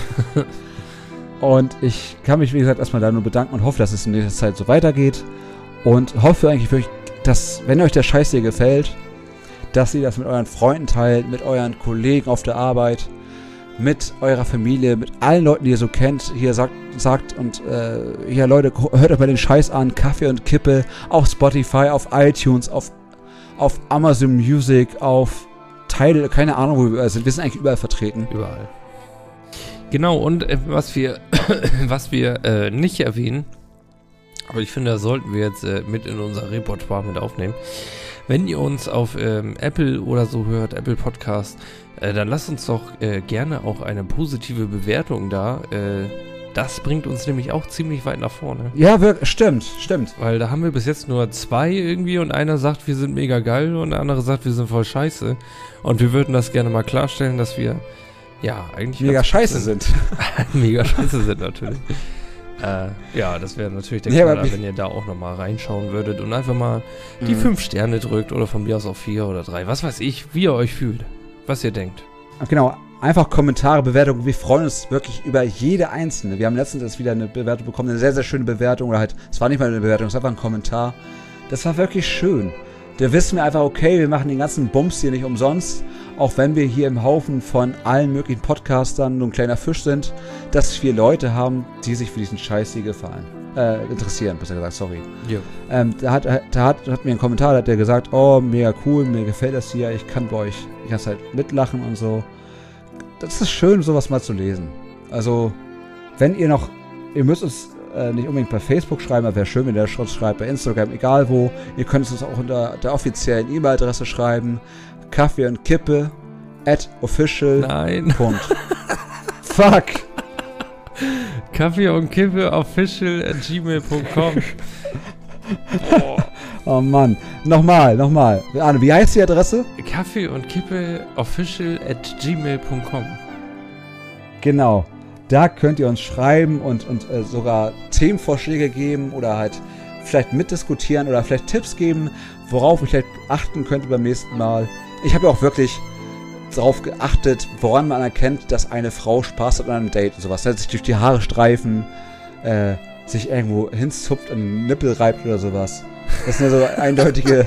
Und ich kann mich, wie gesagt, erstmal da nur bedanken und hoffe, dass es in nächster Zeit so weitergeht. Und hoffe eigentlich wirklich, dass, wenn euch der Scheiß hier gefällt, dass ihr das mit euren Freunden teilt, mit euren Kollegen auf der Arbeit, mit eurer Familie, mit allen Leuten, die ihr so kennt. Hier sagt, sagt und äh, hier Leute, hört euch mal den Scheiß an. Kaffee und Kippe auf Spotify, auf iTunes, auf, auf Amazon Music, auf Tidal, keine Ahnung, wo wir überall sind. Wir sind eigentlich überall vertreten. Überall. Genau, und äh, was wir, was wir äh, nicht erwähnen, aber ich finde, das sollten wir jetzt äh, mit in unser Repertoire mit aufnehmen. Wenn ihr uns auf ähm, Apple oder so hört, Apple Podcast, äh, dann lasst uns doch äh, gerne auch eine positive Bewertung da. Äh, das bringt uns nämlich auch ziemlich weit nach vorne. Ja, wirklich, stimmt, stimmt. Weil da haben wir bis jetzt nur zwei irgendwie und einer sagt, wir sind mega geil und der andere sagt, wir sind voll scheiße. Und wir würden das gerne mal klarstellen, dass wir ja eigentlich mega scheiße sind. mega scheiße sind natürlich. Äh, ja, das wäre natürlich der ja, Knaller, wenn ihr da auch nochmal reinschauen würdet und einfach mal mhm. die fünf Sterne drückt oder von mir aus auch vier oder drei. Was weiß ich, wie ihr euch fühlt, was ihr denkt. Genau, einfach Kommentare, Bewertungen. Wir freuen uns wirklich über jede einzelne. Wir haben letztens jetzt wieder eine Bewertung bekommen, eine sehr, sehr schöne Bewertung. Oder halt, es war nicht mal eine Bewertung, es war einfach ein Kommentar. Das war wirklich schön. Da wissen wir einfach, okay, wir machen den ganzen Bums hier nicht umsonst. Auch wenn wir hier im Haufen von allen möglichen Podcastern nur ein kleiner Fisch sind, dass wir Leute haben, die sich für diesen Scheiß hier gefallen, äh, interessieren, besser gesagt, sorry. Ja. Ähm, da hat, da hat, hat mir ein Kommentar, da hat der gesagt, oh, mega cool, mir gefällt das hier, ich kann bei euch die ganze Zeit mitlachen und so. Das ist schön, sowas mal zu lesen. Also, wenn ihr noch, ihr müsst uns äh, nicht unbedingt bei Facebook schreiben, aber wäre schön, wenn ihr das schreibt, bei Instagram, egal wo. Ihr könnt es uns auch unter der offiziellen E-Mail-Adresse schreiben. Kaffee und Kippe at official. Nein. Punkt. Fuck. Kaffee und Kippe official at gmail punkt com. Oh. Oh Mann. Nochmal, nochmal. Arne, wie heißt die Adresse? Kaffee und Kippe official at gmail punkt com. Genau. Da könnt ihr uns schreiben und, und äh, sogar Themenvorschläge geben oder halt vielleicht mitdiskutieren oder vielleicht Tipps geben, worauf ich vielleicht achten könnte beim nächsten Mal. Ich habe ja auch wirklich darauf geachtet, woran man erkennt, dass eine Frau Spaß hat an einem Date und sowas. Sich durch die Haare streifen, äh, sich irgendwo hinzupft und einen Nippel reibt oder sowas. Das sind ja so eindeutige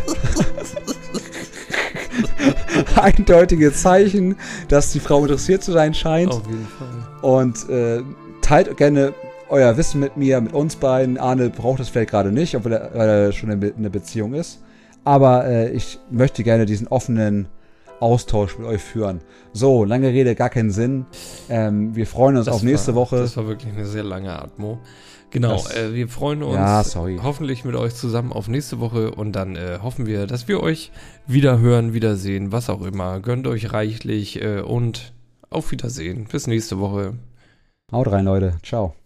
eindeutige Zeichen, dass die Frau interessiert zu sein scheint. Auf jeden Fall. Und äh, teilt gerne euer Wissen mit mir, mit uns beiden. Arne braucht das vielleicht gerade nicht, obwohl er, weil er schon in einer Beziehung ist. Aber äh, ich möchte gerne diesen offenen Austausch mit euch führen. So, lange Rede, gar keinen Sinn. Ähm, wir freuen uns das auf nächste war, Woche. Das war wirklich eine sehr lange Atmo. Genau, das, äh, wir freuen uns ja, sorry. hoffentlich mit euch zusammen auf nächste Woche und dann äh, hoffen wir, dass wir euch wieder hören, wiedersehen, was auch immer. Gönnt euch reichlich äh, und auf Wiedersehen. Bis nächste Woche. Haut rein, Leute. Ciao.